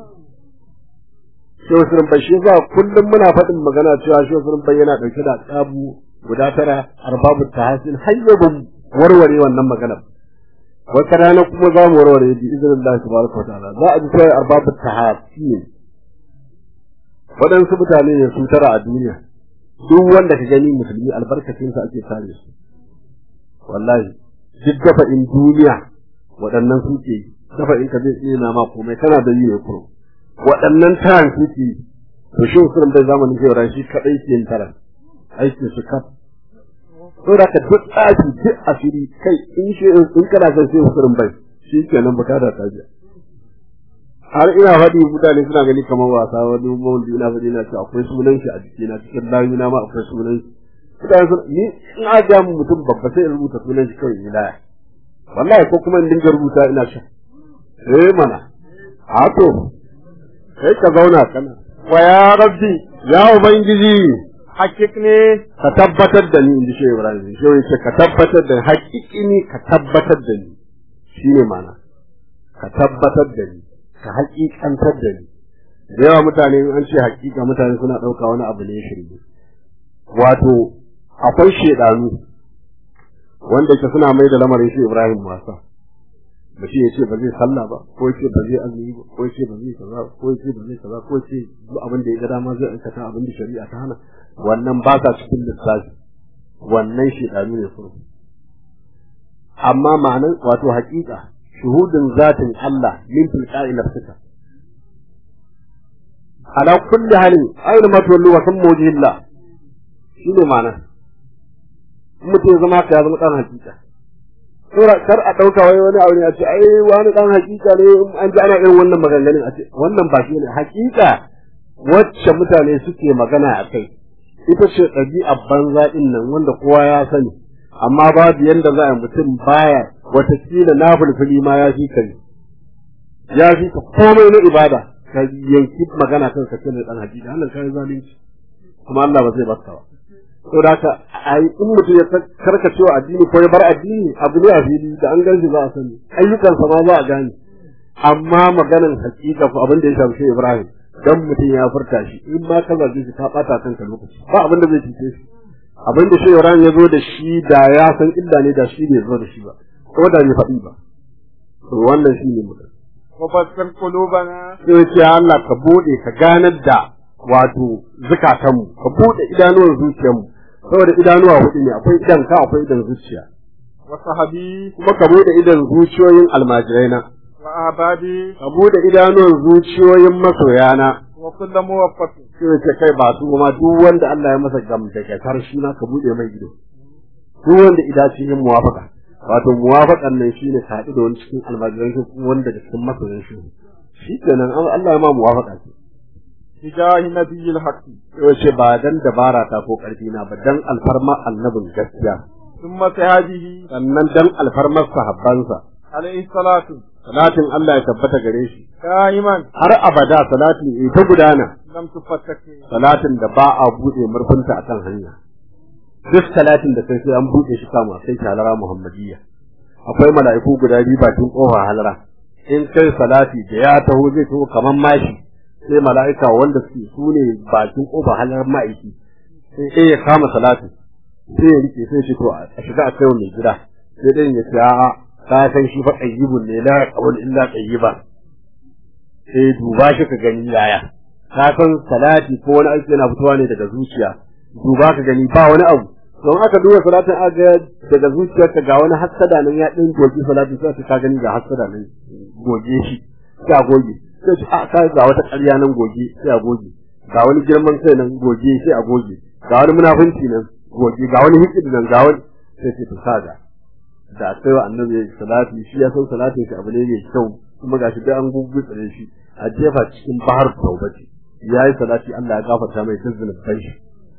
Speaker 5: shehu sirrin bai shi za kullum muna faɗin magana cewa shehu sirrin bai yana ɗauke da tsabu guda tara arbabu tahasin hayyabun warware wannan magana wata rana kuma za mu warware bi izinin tabaraka wa ta'ala za a ji sai arbabu tahasin waɗansu mutane ne su tara a duniya duk wanda ka gani musulmi albarkacinsa ake kare su wallahi duk dafa'in duniya waɗannan suke dafa'in ka zai tsina ma komai kana da yi ne kuro waɗannan taran suke to shi usulun bai zamanin zai ran shi kaɗai ke yin taran aikin su kaf to da ka duk tsafi duk asiri kai in kana son sai usulun bai shi kenan bukata ta biya har ina faɗi mutane suna gani kamar wasa, wani mawulidi ina faɗi na ce akwai sunan shi a jikina, cikin layuna ma akwai sunan shi. Mutane sun ni in ajiya mu mutum babba sai in rubuta sunan shi kawai in laya. Wallahi ko kuma in dinga rubuta ina sha. Mana. A to kai ka zauna kana.
Speaker 4: Wa ya rabbi
Speaker 5: Ya Ubangiji
Speaker 4: hakik ne
Speaker 5: ka tabbatar da ni, in ji Shehu Ibrahim. Shehu ya ce ka tabbatar da haƙiƙini, ka tabbatar da ni. Shine mana. Ka tabbatar da ni, ka haƙiƙantar da ni. Da yawa mutane an ce haƙiƙa mutane suna ɗauka wani abu ne shirme. Wato akwai shedanu wanda ke suna mai da lamarin shi Ibrahim wasa. Ba shi ya ce ba zai sallah ba, ko ya ce ba zai azumi ba, ko ya ce ba zai kaza, ko ya ce ba zai kaza, ko ya ce duk abin da ya ga dama zai aikata abin da shari'a ta hana. Wannan ba sa cikin lissafi, wannan shedanu ne sun. Amma ma'anar wato haƙiƙa shuhudin zatin Allah min tilqa'i nafsika. Ala kulli halin aina ma tuwallu wa sammu wajhillah. Shine ma'anar. Mutum ya zama ka ya zama ɗan hakika. Kar a ɗauka wani abu ne a ce ai wani ɗan hakika ne an ji ana irin wannan maganganun a ce wannan ba shi ne hakika wacce mutane suke magana a kai ita ce ɗabi'ar banza ɗin nan wanda kowa ya sani, amma babu yanda za a mutum baya watakila na fulfuli ma ya fi kai ya fi ka komai na ibada ka yanki magana kan ka ce ne ɗan hakika, wannan kai zalunci kuma Allah ba zai baka ba. Saboda haka ai in mutum ya karkacewa addini ko ya bar addini abu ne a fili da an ganshi za a sani, ayyukansa ma za a gane, amma maganan hakika ko abin da ya shafi Ibrahim dan mutum ya furta shi in ma ka zage shi ka bata kanka lokaci ba abin da zai cuce shi. Abin da Ibrahim ya zo da shi da ya san illa ne da shi bai zo da shi ba ko da bai faɗi ba. To wannan shi ne mutum.
Speaker 4: wa basir qulubana
Speaker 5: Sai ce Allah ka bude ka ganar da wato zukatanmu, ka bude idanuwan zuciyarmu, saboda idanuwa hudu ne, akwai idan ka akwai idan zuciya.
Speaker 4: wa sahabi
Speaker 5: Kuma ka bude idan zuciyoyin almajiraina,
Speaker 4: wa ahbabi
Speaker 5: ka bude idanuwan zuciyoyin masoyana.
Speaker 4: wa kullu muwaffaqin
Speaker 5: Sai ce kai ba su kuma duk wanda Allah ya masa gamdakatar shi na ka bude mai ido. Duk wanda idaci yin muwafaka. Wato muwafakan nan shine ka haɗu da wani cikin almajiran shi wanda da cikin masoyan shi. Shi kenan Allah ya ma muwafaka ce.
Speaker 4: bijahi nabiyil haqqi
Speaker 5: Yace ba dan dabara ta ko karfi na ba, dan alfarma annabin gaskiya,
Speaker 4: thumma sahabihi
Speaker 5: sannan dan alfarmar sahabbansa.
Speaker 4: alayhi salatu
Speaker 5: Salatin Allah ya tabbata gare shi
Speaker 4: qaiman
Speaker 5: har abada, salatin ta gudana,
Speaker 4: lam tufattaki
Speaker 5: salatin da ba a bude murfinta akan hanya. Duk salatin da sai an bude shi kama sai halara Muhammadiyya. Akwai mala'iku guda biyu bakin kofa halara, in kai salati da ya taho zai taho kaman mashi, sai mala'ika wanda su ne bakin kofa halar ma'aiki sai ya kama salati sai ya rike sai shi to a shiga a kai mai gida, sai dai ya ce a'a ka san shi fa qayyibun ne la qawl illa qayyiba, sai duba shi ka gani yaya ka san salati ko wani aiki yana fitowa ne daga zuciya, duba ka gani ba wani abu. Don aka duba salatin aga daga zuciyarka ga wani hassada nan ya din goge salatin sai ka gani ga hassada nan goge shi ka goge, sai a ka ga wata ƙarya nan goge sai a goge, ga wani girman kai nan goge sai a goge, ga wani munafunci nan goge, ga wani hikidi nan ga wani sai to kaga da sai annabi salati shi ya san salatin shi abu ne mai kyau, kuma gashi da an gugutsare shi a jefa cikin bahar taubati yayi salati Allah ya gafarta mai dukkan bai shi.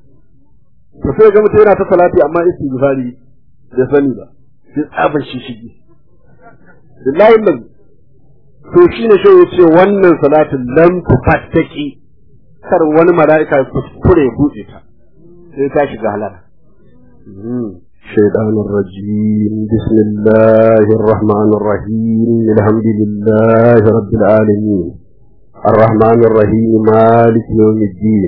Speaker 5: To sai ga mutum yana ta salati amma istighfari da sani ba, sai tsabar shi shigi billahi nan. To shine shi yace wannan salatin lam tufattaki, kar wani mala'ika ya kuskure buɗe ta sai ta shiga halala. الشيطان الرجيم بسم الله الرحمن الرحيم الحمد لله رب العالمين الرحمن الرحيم مالك يوم الدين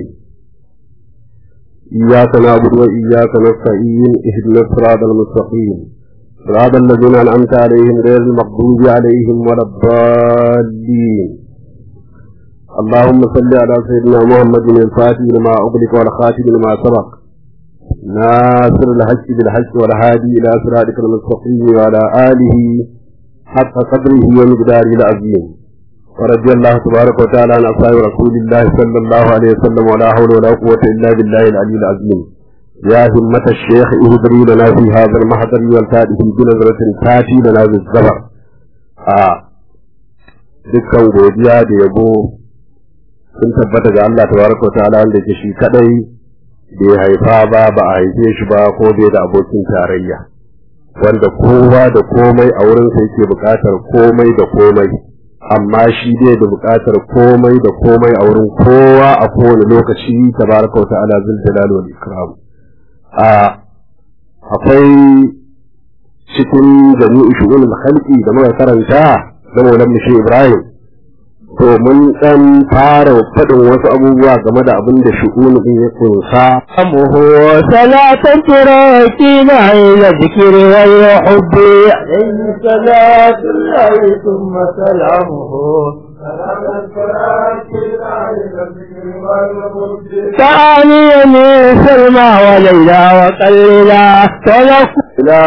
Speaker 5: إياك نعبد وإياك نستعين اهدنا الصراط المستقيم صراط الذين أنعمت عليهم غير المغضوب عليهم ولا الضالين. اللهم صل على سيدنا محمد الفاتح لما أغلق والخاتم لما سبق ناصر الحق بالحق والهادي إلى صراطك المستقيم وعلى آله حق قدره ومقداره العظيم. ورضي الله تبارك وتعالى عن أصحاب رسول الله صلى الله عليه وسلم ولا حول ولا قوة إلا بالله العلي العظيم. يا همة الشيخ اهدري لنا في هذا المحضر والتاتي بنظرة تاتي لنا بالزبر. dukkan godiya da yabo sun tabbata ga Allah tabaraka wa ta'ala wanda ke shi kadai bai haifa ba a haife shi ba ko bai da abokin tarayya, wanda kowa da komai a wurin sa yake buƙatar komai da komai, amma shi bai da buƙatar komai da komai a wurin kowa a kowane lokaci tabaraka wa ta'ala zul jalali wal ikram. Akwai cikin jami'u shu'unul khalqi da muka karanta da Maulana Mushi Ibrahim, to mun dan fara faɗin wasu abubuwa game da abin da shu'unu din ya kunsa.
Speaker 1: Amuhu salatan turakina ila zikri wa hubbi alayhi salatu llahi thumma salamuhu تعالي من سلمى وليلى وقليلا تلقلا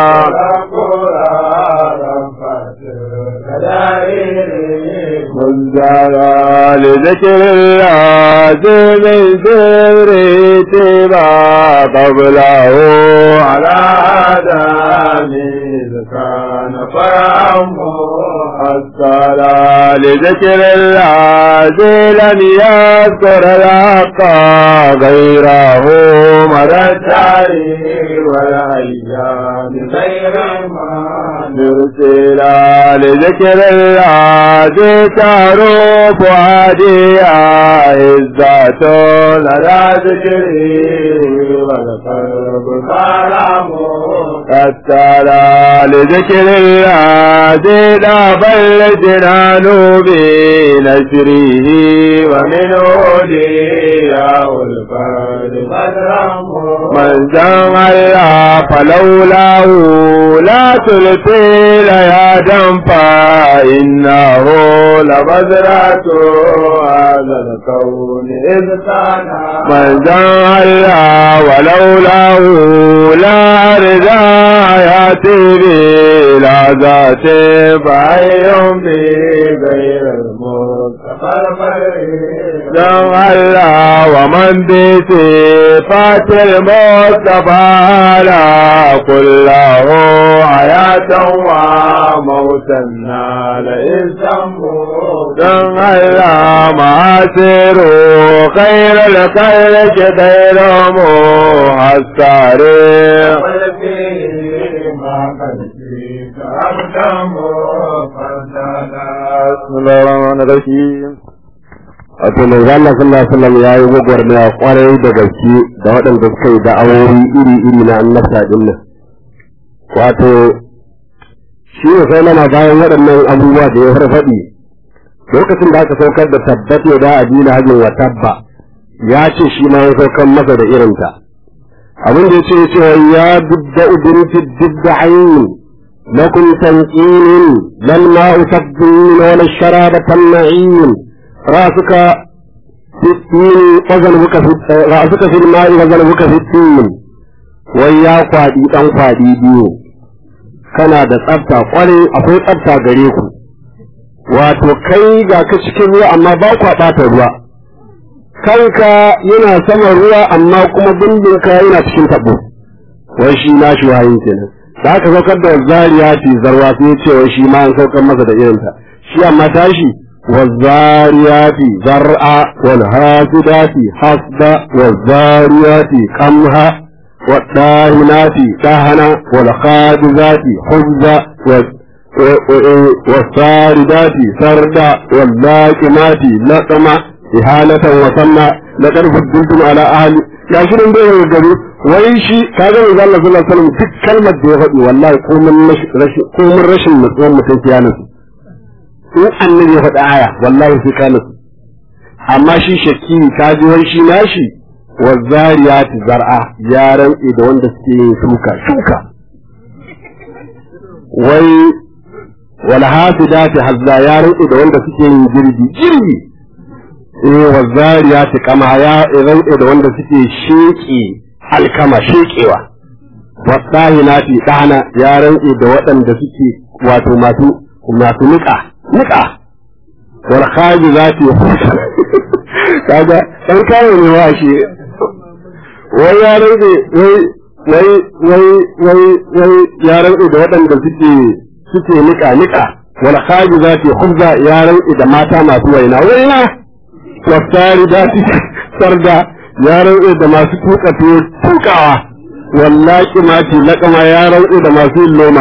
Speaker 1: منزلا لذكر الله من سر تبا قبله على آدم كان فرعه الصلاة لذكر الله لم يذكر الحق غيره مدى التاريخ والأيام غير ما نرسلا لذكر الله تعرف هاديا الذات لدى ذكره والقلب كلامه التالى لذكر الله لا بل جنان بنشره ومن أولياء الفرد قدرمه من جمع الله فلولاه لا تلقي ليادا فإنه لبذرة هذا الكون إذ كان من جمع الله ولولاه لا رضا يأتي بلا ذات فأيهم بغير المصطفى جمع الله ومن بصفات المصطفى لا كله حياة وموتا نال إسمه جمع الله معاصر خير الخلق خير محسر
Speaker 5: wato manzo Allah sallallahu alaihi wasallam yayi gwagwarmaya kwarai da gaske da waɗanda suka yi da'awoyi iri-iri na annabta din nan. Wato shi ne sai mana bayan waɗannan abubuwa da ya farfaɗi lokacin da aka saukar da tabbata da adina hajin wa tabba ya ce shi ma ya saukar masa da irinta. abin da yace cewa ya dubda udriti dubda ayn lakum tanqin lal ma'u tabdin wa la sharaba tam'in rasuka fitin qazalbuka fi rasuka fil ma'i qazalbuka fitin wai ya kwadi dan kwadi biyu kana da tsafta kware akwai tsafta gare ku wato kai ga ka cikin ruwa amma ba ku bata ruwa kanka yana sama ruwa amma kuma dindinka yana cikin tabo wai shi na shi wayin kenan da aka saukar da zariyati zarwa sai ce wai shi ma an saukar masa da irinta shi amma tashi wazariyati zar'a wal hasidati hasda wazariyati qamha wadahinati dahana wal khadizati khubza والساردات سردا واللاكمات لقما إهانة وصلنا لقد فضلتم على أهل يا شنو ده الجري ويشي كذا إذا الله صلى الله عليه وسلم في كلمة دي والله قوم الرشم مطلوب متنسيانه إن النبي يفد آية والله في كانت أما شي شكي كاجي ويشي ماشي والزاريات زرعة يارن إذا وندسكي شوكا وي والحافظات hazza ya rike da wanda suke yin jirgi wazariyati kama ya rike da wanda suke sheki alkama shekewa wasahinati dana ya rike da waɗanda suke wato masu nika wal khajizati kaga dan kawo ne wa shi wai ya rike wai ya rike da waɗanda suke nika wal khajizati khubza ya rantsi da mata masu waina wasaridati sarda ya rantsi da masu tuka tuwo tukawa wallahi mati laƙama ya rantsi da masu yin loma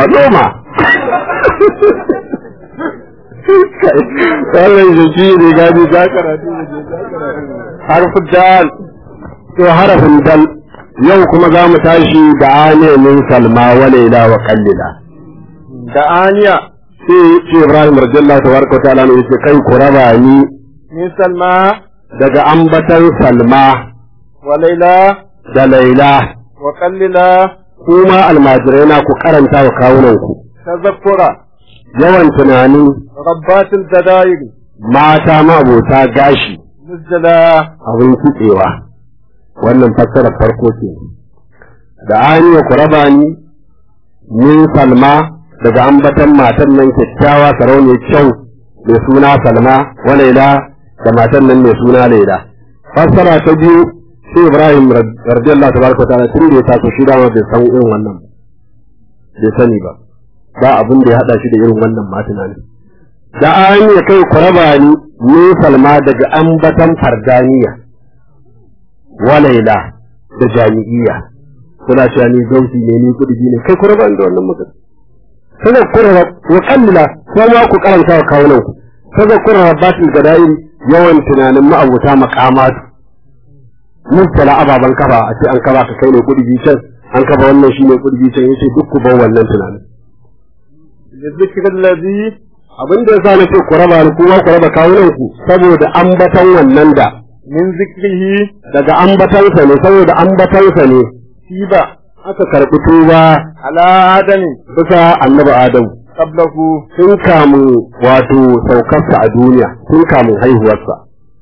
Speaker 5: wannan jiki ne gadi za karatu harfin dal to harafin dal yau kuma za mu tashi da aniya min salma wa laila wa kallila
Speaker 4: da aniya
Speaker 5: sai Ibrahim radiyallahu tabaraka ta'ala ne yake kai ku raba ni
Speaker 4: min salma
Speaker 5: daga ambatan salma
Speaker 4: wa laila
Speaker 5: da laila
Speaker 4: wa kallila
Speaker 5: kuma almajirai na ku karanta wa kawunan ku
Speaker 4: tazakkura
Speaker 5: yawan tunani
Speaker 4: rabbatul dadair
Speaker 5: mata ma abota gashi
Speaker 4: mujjala
Speaker 5: abin kitsewa wannan fassarar farko ce da aniya ku raba ni min salma daga ambatan matan nan kyakkyawa sarauniyar kyau mai suna salma wa laila da matan nan mai suna laila fassara ta biyu sai Ibrahim radiyallahu tabaraka ta'ala tun da ya taso shi dama bai san irin wannan bai sani ba abin da ya hada shi da irin wannan matuna ne da an ya kai ku raba ni salma daga ambatan fardaniya wa laila da jami'iyya kuna cewa ni gausi ne ni kudi ne kai ku raba da wannan mutum sai ku raba wa kallila ko ma ku karanta wa kawunan ku sai ku raba batil gadairi yawan tunanin ma'abuta maqamatu mutala ababan kafa a ce an kaba ka kai ne kudi can an kaba wannan shine kudi can yace duk ku bar wannan tunanin
Speaker 4: للذكر الذي
Speaker 5: abin da yasa nace ku raba ni kuma ku raba kawunan ku saboda ambatan wannan da
Speaker 4: min zikrihi
Speaker 5: daga ambatan sa ne saboda ambatan sa ne
Speaker 4: tiba
Speaker 5: aka karbi tuba
Speaker 4: ala adami
Speaker 5: bisa annabi adam
Speaker 4: qablahu
Speaker 5: sun kamu wato saukarsa a duniya sun kamu haihuwarsa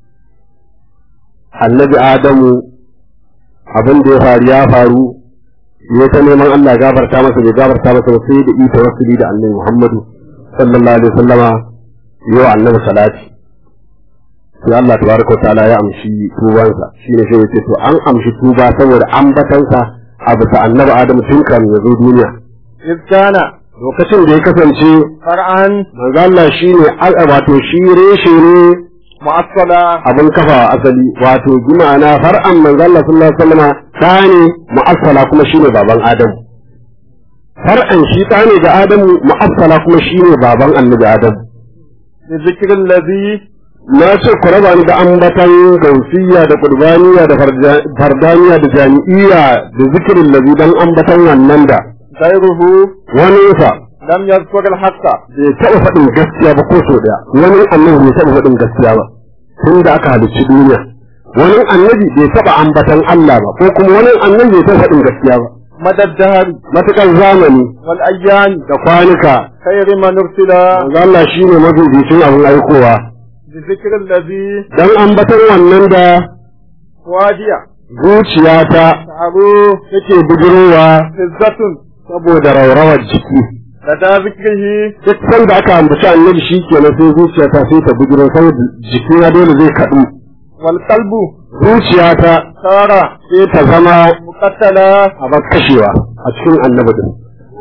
Speaker 5: annabi adamu abin da ya faru ya ta neman Allah gafarta masa bai gafarta masa sai da ita wasuli da annabi Muhammadu sallallahu alaihi wasallama yau annabi salati sai Allah tabaraka ta'ala ya amshi tubansa shine sai yace to an amshi tuba saboda ambatansa a bisa annabi Adam tun kan ya zo duniya
Speaker 4: iskana
Speaker 5: lokacin da ya kasance
Speaker 4: far'an
Speaker 5: manzo Allah shine wato shi reshe ne
Speaker 4: mu'assala
Speaker 5: abin kafa asali wato juma'ana far'an manzo Allah sallallahu alaihi wasallama tani mu'assala kuma shine baban Adam far'an shi tani ga Adam mu'assala kuma shine baban annabi Adam
Speaker 4: da zikirin ladhi
Speaker 5: na ce ku raba ni da ambatan gausiya da qurbaniya da fardaniya da jami'iyya da zikirin ladhi dan ambatan wannan da
Speaker 4: gairuhu
Speaker 5: wani fa
Speaker 4: lam yazkur al-haqqa
Speaker 5: bai taɓa faɗin gaskiya ba ko so ɗaya wani annabi bai taɓa faɗin gaskiya ba tun da aka halicci duniya wani annabi bai taɓa ambatan Allah ba ko kuma wani annabi bai taɓa faɗin gaskiya ba
Speaker 4: madaddahari
Speaker 5: matuƙar zamani
Speaker 4: wal ayyani
Speaker 5: da kwanuka
Speaker 4: khayri man ursila
Speaker 5: manzo Allah shine mazucin abin aikowa
Speaker 4: bi zikrin ladhi
Speaker 5: dan ambatan wannan da
Speaker 4: wadiya
Speaker 5: zuciyata
Speaker 4: ta'aru
Speaker 5: take bujirowa
Speaker 4: izzatun
Speaker 5: saboda raurawar jiki
Speaker 4: da zikrihi
Speaker 5: duk sanda aka ambaci annabi shi kenan sai zuciyata sai ta bujiro saboda jikina dole zai kaɗu
Speaker 4: wal qalbu
Speaker 5: zuciyata
Speaker 4: sara
Speaker 5: sai ta zama
Speaker 4: muqattala
Speaker 5: a kashewa a cikin annabi din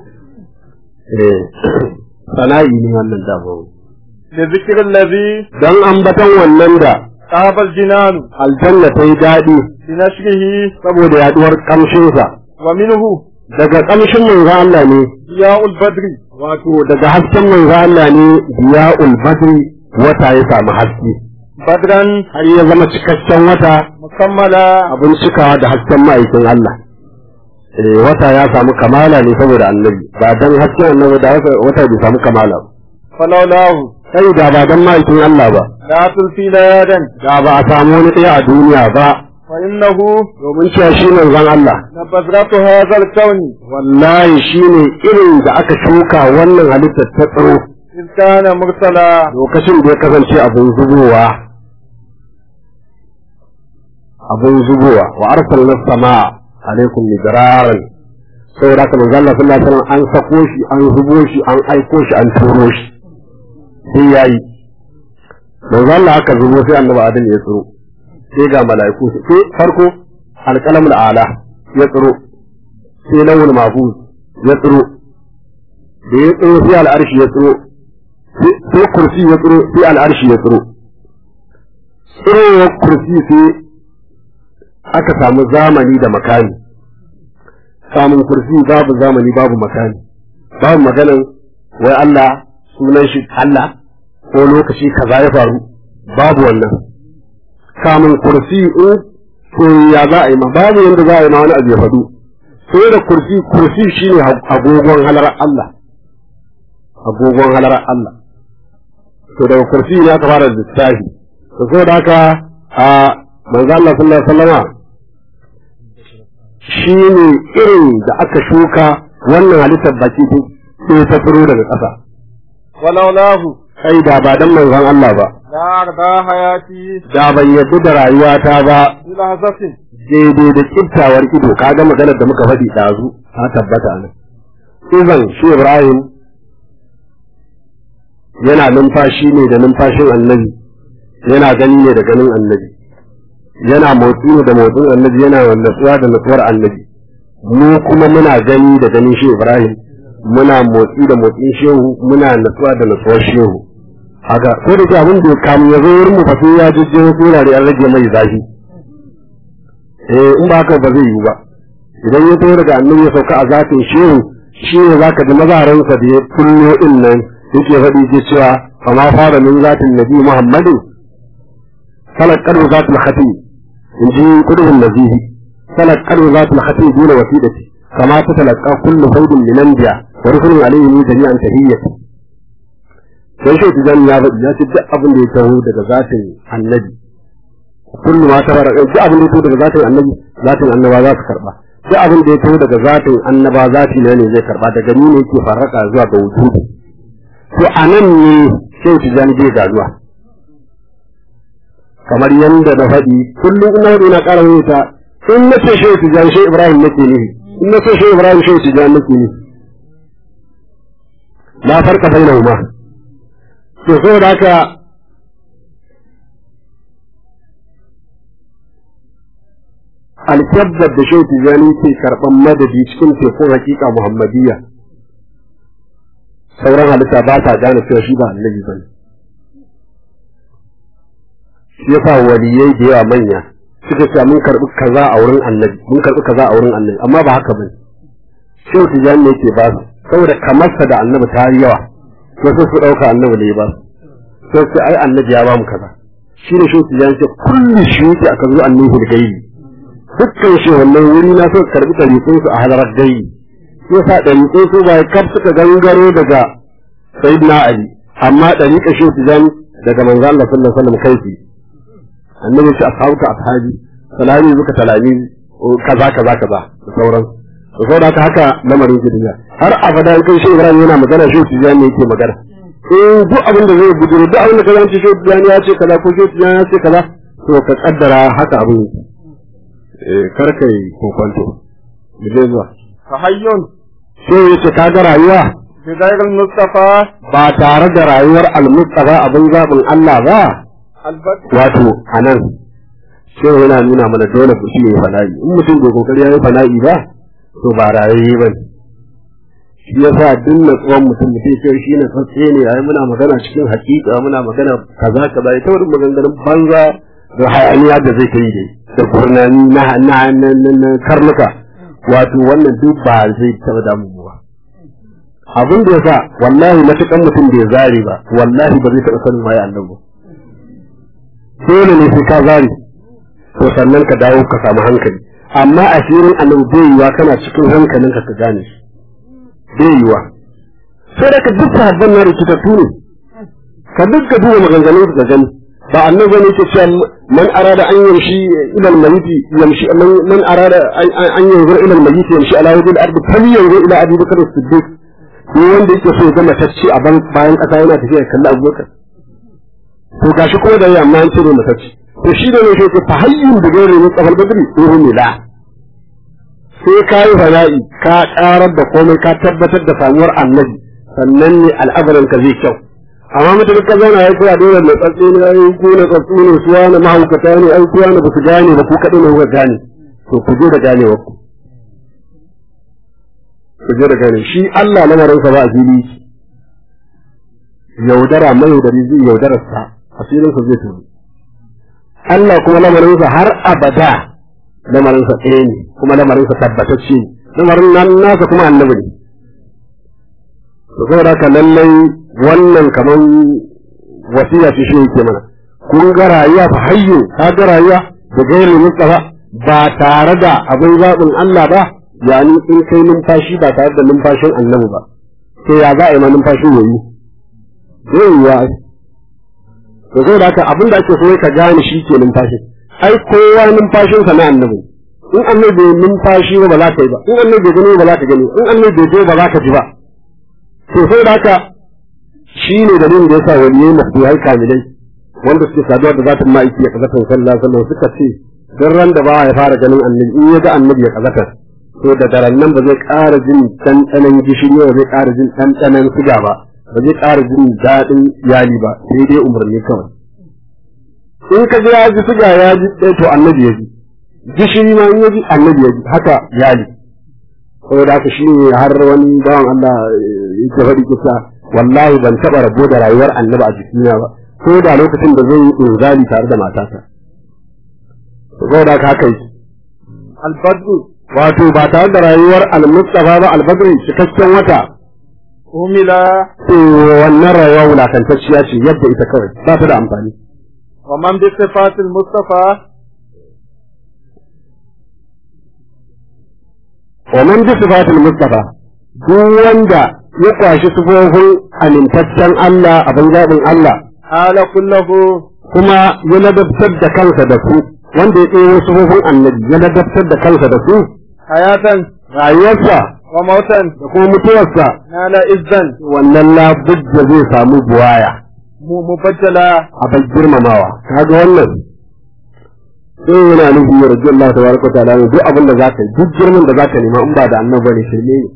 Speaker 5: sana'i ne wannan dama
Speaker 4: da zikrin ladhi
Speaker 5: dan ambatan wannan da
Speaker 4: qabal jinan
Speaker 5: aljanna ta yi daɗi
Speaker 4: bi nashrihi
Speaker 5: saboda yaduwar kamshinsa
Speaker 4: wa minhu
Speaker 5: daga kamshin manzo Allah ne
Speaker 4: diya'ul badri
Speaker 5: wato daga hasken manzo Allah ne diya'ul badri wata ya samu haske
Speaker 4: badran
Speaker 5: har ya zama cikakken wata
Speaker 4: mukammala
Speaker 5: abin cikawa da hasken ma'aikin Allah wata ya samu kamala ne saboda annabi ba dan hasken annabi da wata bai samu kamala ba
Speaker 4: falawlahu
Speaker 5: sai da ba dan ma'aikin Allah ba
Speaker 4: la tulfi ladan
Speaker 5: da ba a samu wani ɗaya a duniya ba
Speaker 4: fa innahu
Speaker 5: domin cewa shi manzon Allah
Speaker 4: la bazratu hadha al-kawni
Speaker 5: wallahi shine irin da aka shuka wannan halittar ta tsaro
Speaker 4: in kana mursala
Speaker 5: lokacin da ya kasance abin zubowa wa arsalna samaa alaikum midraran saboda haka manzo Allah sallallahu alaihi wasallam an sako shi an zubo shi an aiko shi an turo shi sai yayi manzo Allah aka zubo sai annabi Adam ya tsiro sai ga mala'iku sai farko alqalamul ala ya tsiro sai lawul mahfuz ya tsiro da ya tsiro sai al'arshi ya tsiro sai kursi ya tsiro sai al'arshi ya tsiro tsirowar kursi sai aka samu zamani da makani samun kursi babu zamani babu makani babu maganan wai Allah sunan shi Allah ko lokaci kaza ya faru babu wannan samun kursi to ya za a yi ma babu yanda za a yi ma wani abu ya faɗu sai da kursi shine agogon halar Allah agogon halar Allah to daga kursi ne aka fara lissafi to saboda haka a manzo Allah sallallahu alaihi wasallama shine irin da aka shuka wannan halittar baki sai ta furo daga ƙasa
Speaker 4: walaulahu
Speaker 5: kai da ba dan manzon Allah ba
Speaker 4: la arda hayati
Speaker 5: da ban yadda da rayuwata ba
Speaker 4: ila hasatin
Speaker 5: daidai da kiftawar ido kaga maganar da muka faɗi ɗazu ta tabbata nan izan shi Ibrahim yana numfashi ne da numfashin annabi yana gani ne da ganin annabi yana motsi ne da motsin annabi yana natsuwa da natsuwar annabi mu kuma muna gani da ganin shi Ibrahim muna motsi da motsin shehu muna natsuwa da natsuwar shehu haka ko da abin da kamun ya zo wurin mu fa sai ya jijje wasu wurare an rage mai zafi in ba haka ba zai yiwu ba idan ya taho daga annabi ya sauka a zatin shehu shi ne zaka ji mazaransa da ya kullo din nan yake faɗi ke cewa kama fara min zatin nabi Muhammadin talaqad zatul khatim inji kudubun nazihi talaqad zatul khatim duna wasidati kama ta talaqa kullu faydin min anbiya wa rusulun alayhi min jami'an tahiyyati sai shi tijan ya faɗi ya ce duk abin da ya taho daga zatin annabi kullu ma ta fara duk abin da ya taho daga zatin annabi zatin annaba za su karba duk abin da ya taho daga zatin annaba zati ne zai karba daga ni ne yake farraka zuwa ga wujudi to anan ne sai tijan bai gazuwa kamar yanda na faɗi kullum ina faɗi na ƙara wuta in na ce shehu tijan shehu Ibrahim nake nufi in na ce shehu Ibrahim shehu tijan nake nufi la farka bainahuma to saboda haka alkabbar da shehu tijani ke karɓan madadi cikin tekun hakika muhammadiyya sauran halitta ba ta gane cewa shi ba annabi bane shi yasa waliyai da yawa manya suka ce mun karɓi kaza a wurin annabi mun karɓi kaza a wurin annabi amma ba haka bane shehu tijani ne ke ba su saboda kamarsa da annabi ta yi yawa wasu su ɗauka annabi ne ba sai sai ai annabi ya ba mu kaza shi ne shehu tijani ce kullu shuti aka zo annabi da gaibi dukkan shi wannan wuri na so karɓi ɗariƙun su a hadarar gaibi yasa ɗariƙun su ba kaf suka gangaro daga sayyidina ali amma ɗariƙa shehu tijani daga manzo Allah sallallahu alaihi wasallam kai annabi ce ashabuka ashabi salami zuka talami kaza kaza kaza da sauran to saboda haka lamarin duniya har abada kai shi Ibrahim yana magana shi tijani yake magana duk abin da zai gudu duk abin da kaza ce shi tijani ya ce kaza ko shi tijani ya ce kaza to ka kaddara haka abin kar kai kokonto bide zuwa
Speaker 4: fahayyun
Speaker 5: sai yace kaga rayuwa
Speaker 4: bi ghayril mustafa
Speaker 5: ba tare da rayuwar al-mustafa abin zabin Allah ba wato anan sai yana nuna mana dole ku shi ne fana'i in mutum bai kokari yayi fana'i ba to ba rayuwa ba shi yasa duk natsuwan mutum sai shi ne tsatse ne yayi muna magana cikin hakika muna magana kaza kaza ita wurin maganganun banza da hayaniya da zai kai dai da gurnani na karnuka wato wannan duk ba zai taba damu ba abin da yasa wallahi matukan mutum bai zare ba wallahi ba zai taba sanin waye Allah ba dole ne sai ka zare to sannan ka dawo ka samu hankali amma asirin annabi bai yiwa kana cikin hankalinka ka gane shi bai yiwa sai da ka duk sahabban na rikitattu ne ka duk ka duba maganganun ka gani ba annabi ne ke cewa man arada an yamshi ila al-mayyit yamshi man arada an yanzur ila al-mayyit yamshi ala wajhi al-ard falyanzur ila Abi Bakr as-Siddiq ko wanda yake so ya ga matacce a bayan kasa yana tafiya kalla Abubakar to gashi ko da yamma an cire matacce to shi da ne ke fa hayyin da gare ne kafal badri ko ne la sai kai fada'i ka karar da komai ka tabbatar da samuwar annabi sannan ne al'amarin ka zai kyau amma mutum ka zauna ya kira dole mai tsatsi ne ai ko na tsatsi ne suwa na mahaukata ne ai suwa na ba su gane ba ku kaɗai ne ku gane to ku je da ganewa ku je da gane shi Allah lamarin sa ba a fili yaudara mai yaudari zai yaudararsa asirinsa zai tuni Allah kuma lamarinsa har abada lamarinsa ɗaya ne kuma lamarinsa tabbatacce ne lamarin nan nasa kuma annabi ne to saboda haka lallai wannan kaman wasiya ce shi yake mana kun ga rayuwa fa hayyu ka ga rayuwa da gairin Mustafa ba tare da abin zaɓin Allah ba yani in kai numfashi ba tare da numfashin annabi ba sai ya za a yi ma numfashin yayi zai yi wa to zai da haka abin da ake so ka gane shi ke numfashi ai kowa numfashin sa na annabi in annabi bai numfashi ba za ka yi ba in annabi bai gani ba za ka gani in annabi bai je ba za ka ji ba to sai da haka shi ne dalilin da yasa waliyai mafduhai kamilai wanda suke saduwa da zatin ma'aiki ya kazata sallallahu alaihi wasallam suka ce dan ran da ba ya fara ganin annabi in ya ga annabi ya kazata to da daren nan ba zai ƙara jin ɗanɗanon gishiri ba zai ƙara jin ɗanɗanon siga ba ba zai ƙara jin daɗin iyali ba sai dai umarni kawai in ka ji ya ji siga ya ji ɗaya to annabi ya ji gishiri ma in ya ji annabi ya ji haka iyali saboda haka shi ne har wani bawan Allah yake faɗi kisa wallahi ban taɓa rabo da rayuwar annabi a jikina ba ko da lokacin da zai yi inzali tare da matata saboda haka yi
Speaker 4: albadru
Speaker 5: wato ba tare da rayuwar al-Mustafa ba al-Badri cikakken wata
Speaker 4: umila
Speaker 5: wannan rayuwa wulakantacciya ce yadda ita kawai ba ta da amfani
Speaker 4: wa man bi sifatil Mustafa
Speaker 5: wa man bi sifatil Mustafa duk wanda ya kwashi sifofin amintaccen Allah abin zaɓin Allah
Speaker 4: ala kullahu
Speaker 5: kuma ya ladabtar da kansa da su wanda ya ɗaya sifofin annabi ya ladabtar da kansa da su
Speaker 4: hayatan
Speaker 5: rayuwarsa
Speaker 4: wa mautan
Speaker 5: da kuma mutuwarsa
Speaker 4: nala izzan
Speaker 5: wannan labudda zai samu buwaya
Speaker 4: mubaddala
Speaker 5: a bai girmamawa kaga wannan sai yana nufi ya rajin Allah ta baraka ta duk abin da zaka yi duk girman da zaka nema in ba da annabi bane shirme ne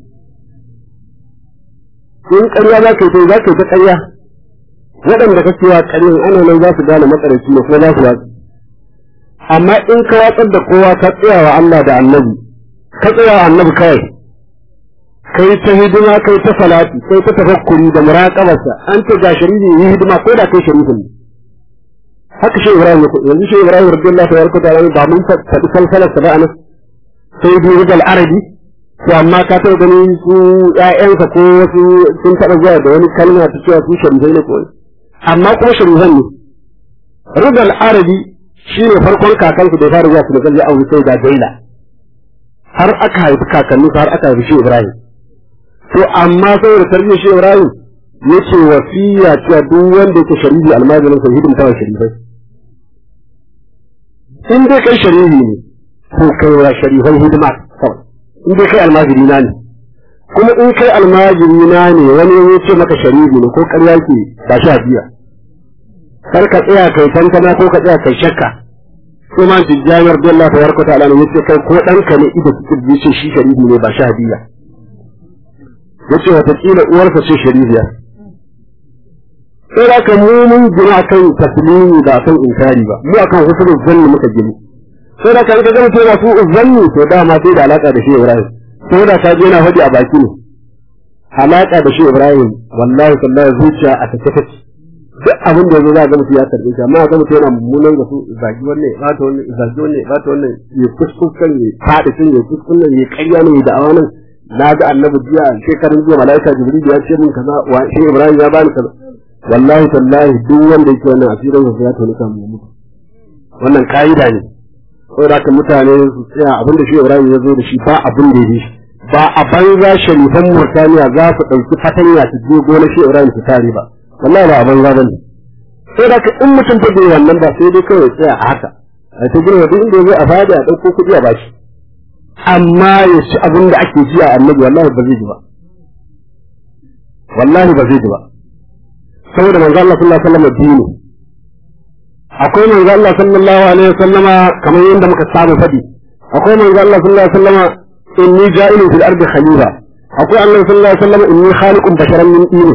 Speaker 5: in ƙarya zaka yi to zaka yi ta ƙarya waɗanda kake wa ƙarya ana nan za su gane matsaraci ne kuma za su watsi amma in ka watsar da kowa ka tsaya wa Allah da annabi ka tsaya wa annabi kai kai ta hidima kai ta salati kai ta tafakkuri da muraqabarsa an ta ga shari'i yi hidima ko da kai shari'i ne haka shi Ibrahim ko yanzu shi Ibrahim radiyallahu ta'ala ba mun faɗi kalsalar sa ba anan sai bi rijal arabi to amma ka ta gani su ƴaƴansa ko wasu sun taɓa zuwa da wani kalma ta cewa su shari'ai ne ko amma kuma shari'an ne rijal arabi shi ne farkon kakansu da ya fara zuwa su da aure sai da daila har aka haifi kakanni har aka haifi shi Ibrahim to amma saboda tarbiyyar shi Ibrahim yace wasiya cewa duk wanda yake shari'i almajirin sa hidimta wa shari'ai in dai kai shari'i ne to kai wa shari'ai hidima kawai in dai kai almajiri na ne kuma in kai almajiri na ne wani ya ce maka shari'i ne ko ƙarya ke ba shi biya kar ka tsaya kai tantana ko ka tsaya kai shakka kuma tijjani radiyallahu ta'ala ne yace kai ko danka ne idan kike ce shi shari'i ne ba shahadiya yace wata kila uwarsa ce shari'iya sai ka mu mun gina kan taslimi da kan inkari ba mu akan husnul zanni muka gina sai da kan ga mutum su zanni to dama sai da alaka da shi Ibrahim sai da ka je na hadi a baki ne alaka da shi Ibrahim wallahi tallahi zuciya a take take duk abin da za ga mutum ya karbe shi amma ga mutum yana mummunan ga su zagi wannan ba ta wannan zagi wannan ba ta wannan ya kuskuskan ya fadi sun ya kuskuskan ya ƙarya ne da awanan na ga annabi jiya shekarun jiya malaika jibril ya ce min kaza wa shi Ibrahim ya bani kaza wallahi tallahi duk wanda yake wannan asirin sa ya tona kan mu wannan kaida ne saboda haka mutane su tsaya abin da shi Ibrahim ya zo da shi ba abin da yake ba a banza sharifan Murtaniya za su dauki fatanya su je gona shi Ibrahim su tare ba wallahi ba a banza bane sai da in mutum ta bai wannan ba sai dai kawai tsaya a haka a ta gina duk inda zai a fada a dauko kuɗi a bashi amma ya ci abin da ake ji a annabi wallahi ba zai ji ba wallahi ba zai ji ba saboda manzo Allah sallallahu alaihi wasallam dini akwai manzo Allah sallallahu alaihi wasallama kamar yadda muka saba fadi akwai manzo Allah sallallahu alaihi wasallama inni ja'ilun fil ardi khalifa akwai Allah sallallahu alaihi wasallama inni khaliqun basharan min tin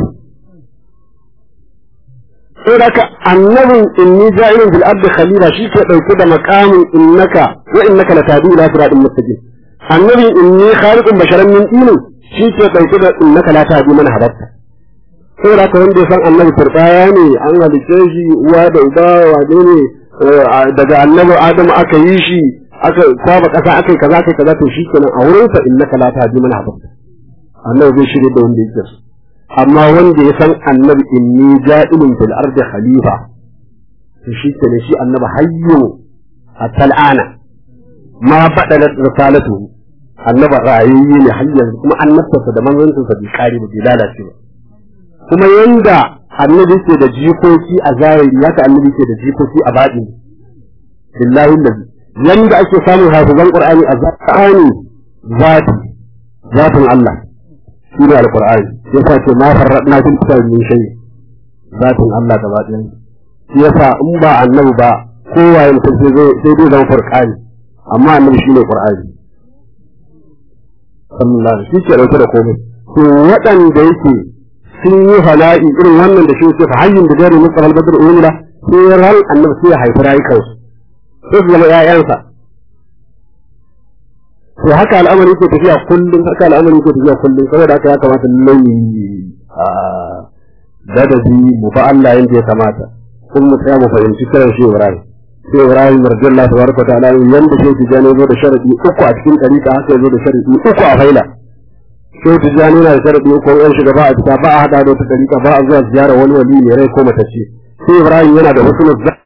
Speaker 5: saboda annabin inni ja'ilun fil ardi khalifa shi ke dauke da maqamin innaka wa innaka latadi ila siratin mustaqim annabin inni khaliqun basharan min tin shi ke dauke da innaka la tahdi man habatta saboda haka wanda ya san annabi turbaya ne an halice shi uwa da uba wane ne daga annabi adamu aka yi shi aka kwaba kasa aka yi kaza aka yi kaza to shi kenan a wurinsa innaka la tahdi man ahbabta annabi zai shirye da wanda yake so amma wanda ya san annabi inni ja'ilun fil ardi khalifa to shi kenan shi annabi hayyu hatta al'ana ma badalat risalatu annabi ra'ayi ne har yanzu kuma annabtarsa da manzancinsa bai kare ba bai lalace ba kuma yanda annabi ke da jikoki a zahiri haka annabi ke da jikoki a baɗi billahi allazi yanda ake samun hafizan qur'ani a zahiri zatin Allah shi ne alqur'ani yasa ce ma farradna fil kitabi min shay zatin Allah gaba ɗaya yasa in ba annabi ba kowa ya mutum sai dai zama furqani amma annabi shi ne qur'ani sallallahu alaihi shi ke dauke da komai to waɗanda yake sun yi hala'i irin wannan da shi ke fa hayyin da gari mutsal badr umila sai ran annabi sai ya haifi rayukan sai su zama ƴaƴansa to haka al'amari ke tafiya kullum saboda haka ya kamata lallai dadabi mu fa Allah yanda ya kamata kun mu tsaya mu fahimci kiran shi Ibrahim radiyallahu tabaraka ta'ala yanda shi tijani zo da sharadi uku a cikin dariƙa haka zo da sharadi uku a faila sai tijani na da sharadi uku an shiga ba a fita ba a hada da ta dariƙa ba a zuwa ziyara wani wali ne rai ko matacce sai Ibrahim yana da wasu